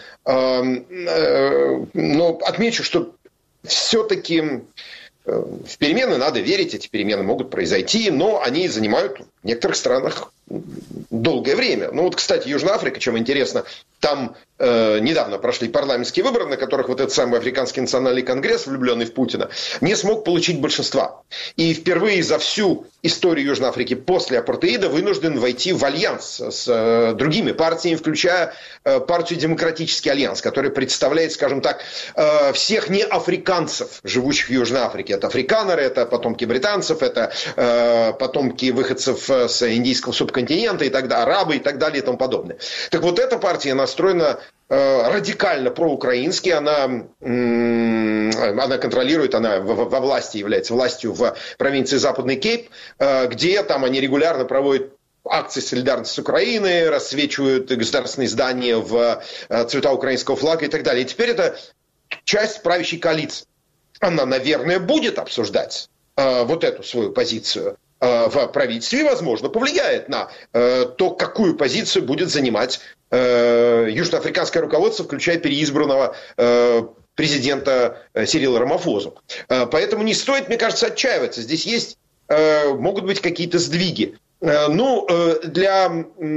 но отмечу, что все-таки в перемены надо верить, эти перемены могут произойти, но они занимают в некоторых странах долгое время. Кстати, Южная Африка, чем интересно, там недавно прошли парламентские выборы, на которых этот самый Африканский национальный конгресс, влюбленный в Путина, не смог получить большинства. И впервые за всю историю Южной Африки после апартеида вынужден войти в альянс с другими партиями, включая партию «Демократический альянс», которая представляет, скажем так, всех неафриканцев, живущих в Южной Африке. Это африканеры, это потомки британцев, это потомки выходцев с индийского субконтинента, и тогда арабы и так далее и тому подобное. Так эта партия настроена радикально проукраински, она контролирует, она во власти, является властью в провинции Западный Кейп, где там они регулярно проводят акции солидарности с Украиной, расцвечивают государственные здания в цвета украинского флага и так далее. И теперь это часть правящей коалиции. Она, наверное, будет обсуждать вот эту свою позицию в правительстве и, возможно, повлияет на то, какую позицию будет занимать южноафриканское руководство, включая переизбранного президента Сирила Рамафозу. Поэтому не стоит, мне кажется, отчаиваться. Здесь могут быть какие-то сдвиги. Ну, для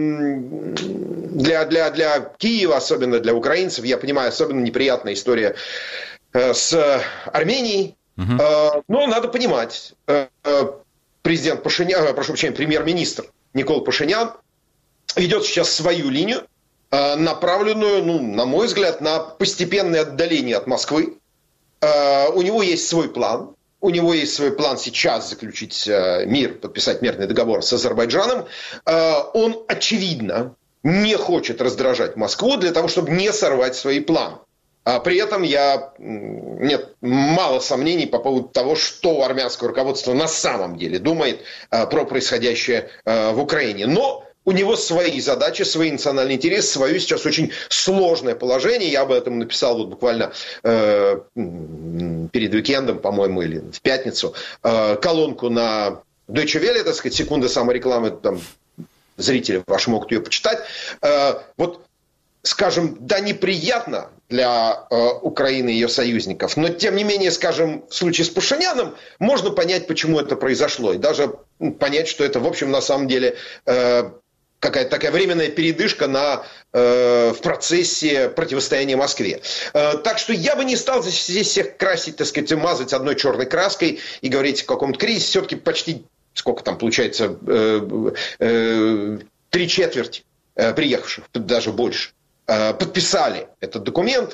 Киева, особенно для украинцев, я понимаю, особенно неприятная история с Арменией. Но надо понимать, президент Пашинян, прошу прощения, премьер-министр Никол Пашинян ведет сейчас свою линию, направленную, на мой взгляд, на постепенное отдаление от Москвы. У него есть свой план. У него есть свой план сейчас заключить мир, подписать мирный договор с Азербайджаном. Он, очевидно, не хочет раздражать Москву для того, чтобы не сорвать свои планы. При этом нет мало сомнений по поводу того, что армянское руководство на самом деле думает про происходящее в Украине. Но у него свои задачи, свои национальные интересы, свое сейчас очень сложное положение. Я об этом написал вот буквально перед уикендом, по-моему, или в пятницу, колонку на Deutsche Welle, так сказать, секунда саморекламы, там зрители ваши могут ее почитать. Вот, скажем, да, неприятно для Украины и ее союзников, но тем не менее, скажем, в случае с Пашиняном можно понять, почему это произошло, и даже понять, что это, в общем, на самом деле какая-то такая временная передышка в процессе противостояния Москве. Так что я бы не стал здесь всех красить, так сказать, мазать одной черной краской и говорить о каком-то кризисе. Все-таки почти, сколько там получается, 3/4 приехавших, даже больше, подписали этот документ.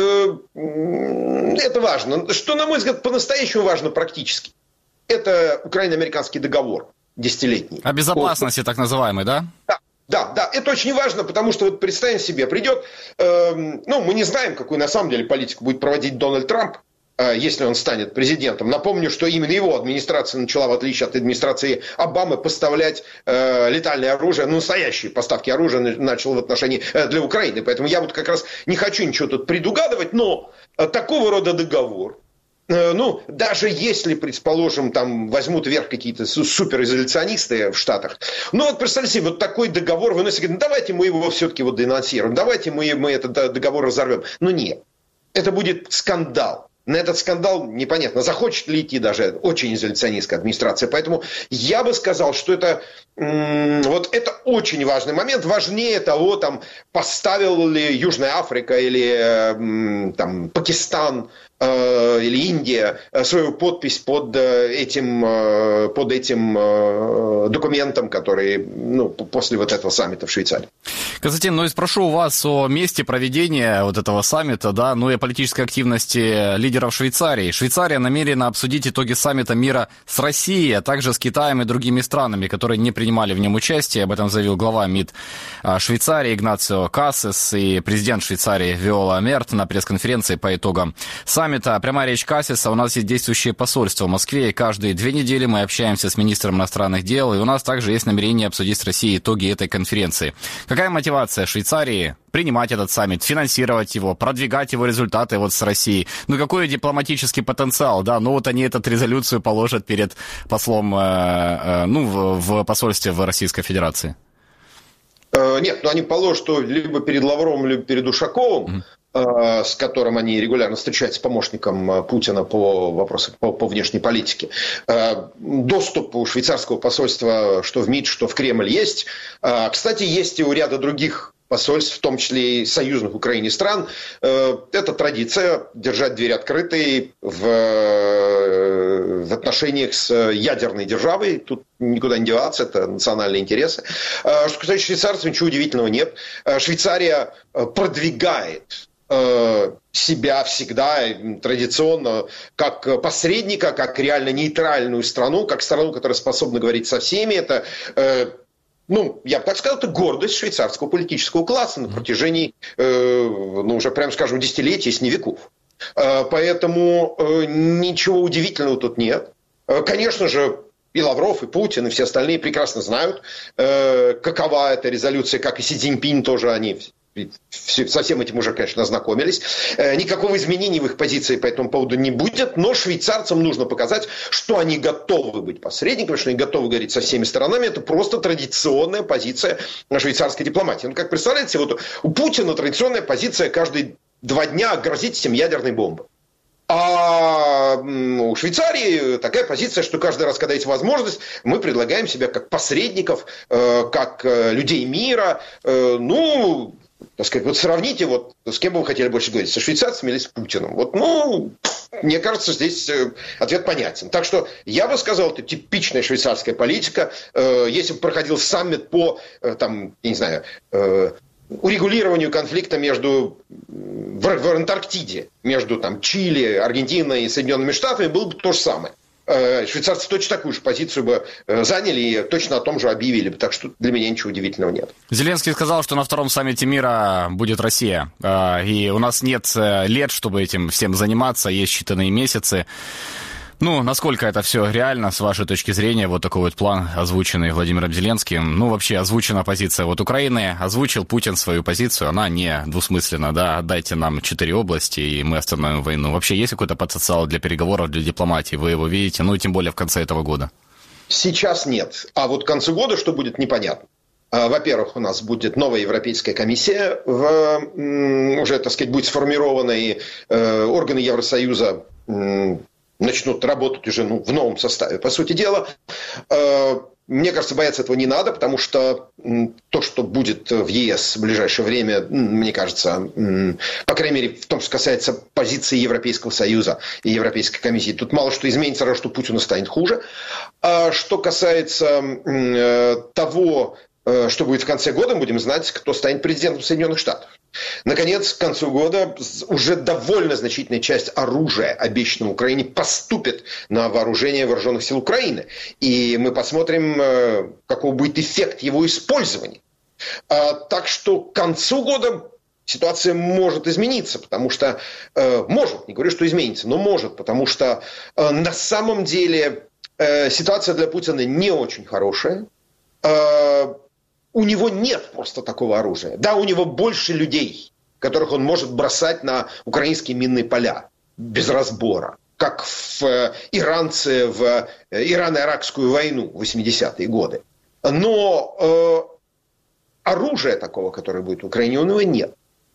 Это важно. Что, на мой взгляд, по-настоящему важно практически. Это украино-американский договор. 10-летний. О безопасности, так называемый, да? Да, это очень важно, потому что вот представим себе, придет, мы не знаем, какую на самом деле политику будет проводить Дональд Трамп, если он станет президентом. Напомню, что именно его администрация начала, в отличие от администрации Обамы, поставлять летальное оружие, настоящие поставки оружия начал в отношении для Украины. Поэтому я вот как раз не хочу ничего тут предугадывать, но такого рода договор, даже если, предположим, там возьмут вверх какие-то суперизоляционисты в Штатах, вот представьте себе, вот такой договор выносит, говорит, давайте мы его все-таки вот денонсируем, давайте мы этот договор разорвем. Нет, это будет скандал. На этот скандал непонятно, захочет ли идти даже очень изоляционистская администрация. Поэтому я бы сказал, что это очень важный момент. Важнее того, там, поставил ли Южная Африка или Пакистан или Индия свою подпись под этим документом, который после вот этого саммита в Швейцарии. Константин, и спрошу у вас о месте проведения вот этого саммита, и о политической активности лидеров Швейцарии. Швейцария намерена обсудить итоги саммита мира с Россией, а также с Китаем и другими странами, которые не принимали в нем участие. Об этом заявил глава МИД Швейцарии Игнацио Кассес и президент Швейцарии Виола Мерт на пресс-конференции по итогам саммита. Прямая речь Кассеса. У нас есть действующее посольство в Москве, и каждые 2 недели мы общаемся с министром иностранных дел, и у нас также есть намерение обсудить с Россией итоги этой конференции. Какая мотивация Швейцарии принимать этот саммит, финансировать его, продвигать его результаты с Россией? Какой дипломатический потенциал, они эту резолюцию положат перед послом, в посольстве в Российской Федерации? Нет, они положат либо перед Лавровым, либо перед Ушаковым, с которым они регулярно встречаются, с помощником Путина по вопросам по внешней политике. Доступ у швейцарского посольства что в МИД, что в Кремль есть. Кстати, есть и у ряда других посольств, в том числе и союзных Украине стран. Это традиция держать дверь открытой в отношениях с ядерной державой. Тут никуда не деваться, это национальные интересы. Что касается швейцарцев, ничего удивительного нет. Швейцария продвигает себя всегда традиционно как посредника, как реально нейтральную страну, как страну, которая способна говорить со всеми. Это я бы так сказал, это гордость швейцарского политического класса на протяжении, уже прямо скажем, десятилетий, если не веков. Поэтому ничего удивительного тут нет. Конечно же, и Лавров, и Путин, и все остальные прекрасно знают, какова эта резолюция, как и Си Цзиньпин тоже, они со всем этим уже, конечно, ознакомились. Никакого изменения в их позиции по этому поводу не будет, но швейцарцам нужно показать, что они готовы быть посредниками, что они готовы говорить со всеми сторонами. Это просто традиционная позиция швейцарской дипломатии. Ну, как представляете, вот у Путина традиционная позиция каждые 2 дня грозить всем ядерной бомбой. А у Швейцарии такая позиция, что каждый раз, когда есть возможность, мы предлагаем себя как посредников, как людей мира. Ну, так сказать, вот сравните, вот с кем бы вы хотели больше говорить, со швейцарцами или с Путиным. Вот, ну, мне кажется, здесь ответ понятен. Так что я бы сказал, это типичная швейцарская политика. Если бы проходил саммит по, там, я не знаю, урегулированию конфликта в Антарктиде между там, Чили, Аргентиной и Соединенными Штатами, было бы то же самое. Швейцарцы точно такую же позицию бы заняли и точно о том же объявили бы. Так что для меня ничего удивительного нет. Зеленский сказал, что на 2-м саммите мира будет Россия. И у нас нет лет, чтобы этим всем заниматься, есть считанные месяцы. Ну, насколько это все реально, с вашей точки зрения, вот такой вот план, озвученный Владимиром Зеленским? Ну, вообще, озвучена позиция вот Украины, озвучил Путин свою позицию, она не двусмысленна, да, отдайте нам 4 области, и мы остановим войну. Вообще, есть какой-то потенциал для переговоров, для дипломатии, вы его видите, ну, и тем более в конце этого года? Сейчас нет, а вот к концу года что будет, непонятно. Во-первых, у нас будет новая Европейская комиссия, уже, так сказать, будет сформирована, и органы Евросоюза начнут работать уже в новом составе, по сути дела. Мне кажется, бояться этого не надо, потому что то, что будет в ЕС в ближайшее время, мне кажется, по крайней мере, в том, что касается позиции Европейского Союза и Европейской комиссии, тут мало что изменится, раз что Путину станет хуже. А что касается того, что будет в конце года, будем знать, кто станет президентом Соединенных Штатов. Наконец, к концу года уже довольно значительная часть оружия, обещанного Украине, поступит на вооружение вооруженных сил Украины. И мы посмотрим, какой будет эффект его использования. Так что к концу года ситуация может измениться, потому что... Может, не говорю, что изменится, но может, потому что на самом деле ситуация для Путина не очень хорошая. У него нет просто такого оружия. Да, у него больше людей, которых он может бросать на украинские минные поля без разбора, как в иранцы в Ирано-Иракскую войну в 80-е годы. Но оружия такого, которое будет в Украине, у него нет.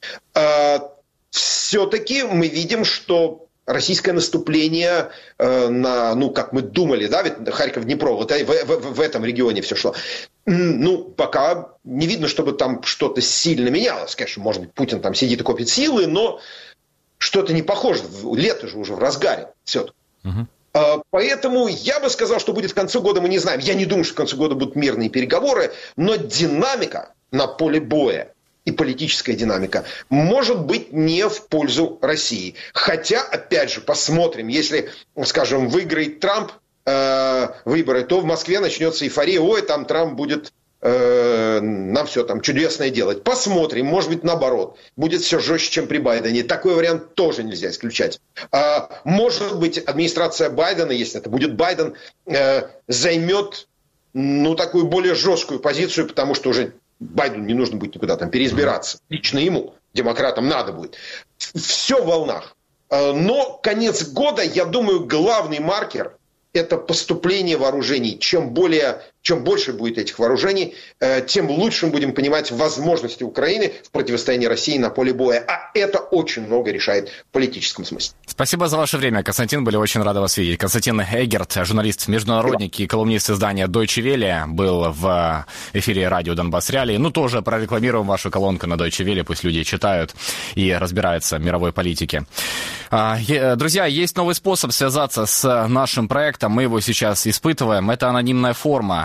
Все-таки мы видим, что российское наступление на, как мы думали, да, ведь Харьков-Днепро, вот в этом регионе все шло. Пока не видно, чтобы там что-то сильно менялось. Конечно, может быть, Путин там сидит и копит силы, но что-то не похоже. Лето же уже в разгаре все-таки. Поэтому я бы сказал, что будет к концу года, мы не знаем. Я не думаю, что к концу года будут мирные переговоры, но динамика на поле боя и политическая динамика может быть не в пользу России. Хотя, опять же, посмотрим, если, скажем, выиграет Трамп выборы, то в Москве начнется эйфория, ой, там Трамп будет нам все там чудесное делать. Посмотрим, может быть, наоборот, будет все жестче, чем при Байдене. Такой вариант тоже нельзя исключать. Может быть, администрация Байдена, если это будет Байден, займет такую более жесткую позицию, потому что уже Байдену не нужно будет никуда там переизбираться. Лично ему, демократам, надо будет. Все в волнах. Но конец года, я думаю, главный маркер – это поступление вооружений. Чем больше будет этих вооружений, тем лучше мы будем понимать возможности Украины в противостоянии России на поле боя. А это очень много решает в политическом смысле. Спасибо за ваше время, Константин. Были очень рады вас видеть. Константин Эггерт, журналист-международник и колумнист издания Deutsche Welle, был в эфире радио Донбасс Реалии. Тоже прорекламируем вашу колонку на Deutsche Welle. Пусть люди читают и разбираются в мировой политике. Друзья, есть новый способ связаться с нашим проектом. Мы его сейчас испытываем. Это анонимная форма.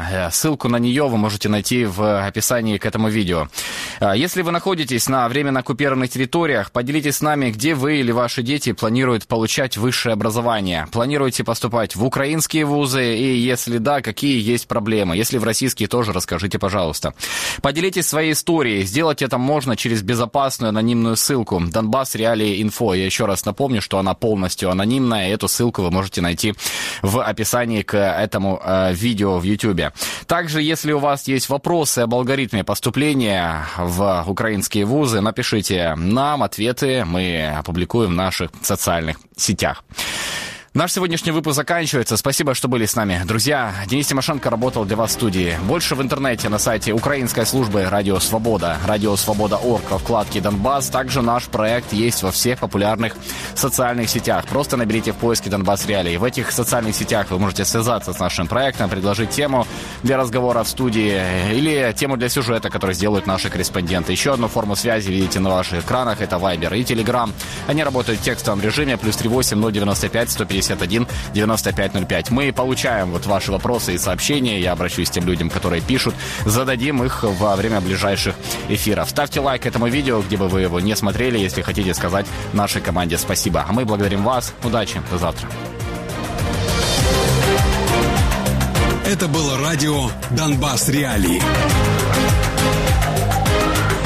Ссылку на нее вы можете найти в описании к этому видео. Если вы находитесь на временно оккупированных территориях, поделитесь с нами, где вы или ваши дети планируют получать высшее образование. Планируете поступать в украинские вузы? И если да, какие есть проблемы? Если в российские, тоже расскажите, пожалуйста. Поделитесь своей историей. Сделать это можно через безопасную анонимную ссылку Donbass Реалии Инфо. Я еще раз напомню, что она полностью анонимная. Эту ссылку вы можете найти в описании к этому видео в YouTube. Также, если у вас есть вопросы об алгоритме поступления в украинские вузы, напишите нам ответы, мы опубликуем в наших социальных сетях. Наш сегодняшний выпуск заканчивается. Спасибо, что были с нами. Друзья, Денис Тимошенко работал для вас в студии. Больше в интернете на сайте украинской службы «Радио Свобода», «Радиосвобода.орг» во вкладке «Донбасс». Также наш проект есть во всех популярных социальных сетях. Просто наберите в поиске «Донбасс Реалии». В этих социальных сетях вы можете связаться с нашим проектом, предложить тему для разговора в студии или тему для сюжета, который сделают наши корреспонденты. Еще одну форму связи видите на ваших экранах. Это Viber и Telegram. Они работают в текстовом режиме. +38 095 151 9505. Мы получаем вот ваши вопросы и сообщения. Я обращусь к тем людям, которые пишут. Зададим их во время ближайших эфиров. Ставьте лайк этому видео, где бы вы его не смотрели, если хотите сказать нашей команде спасибо. А мы благодарим вас. Удачи. До завтра. Это было радио «Донбасс Реалии».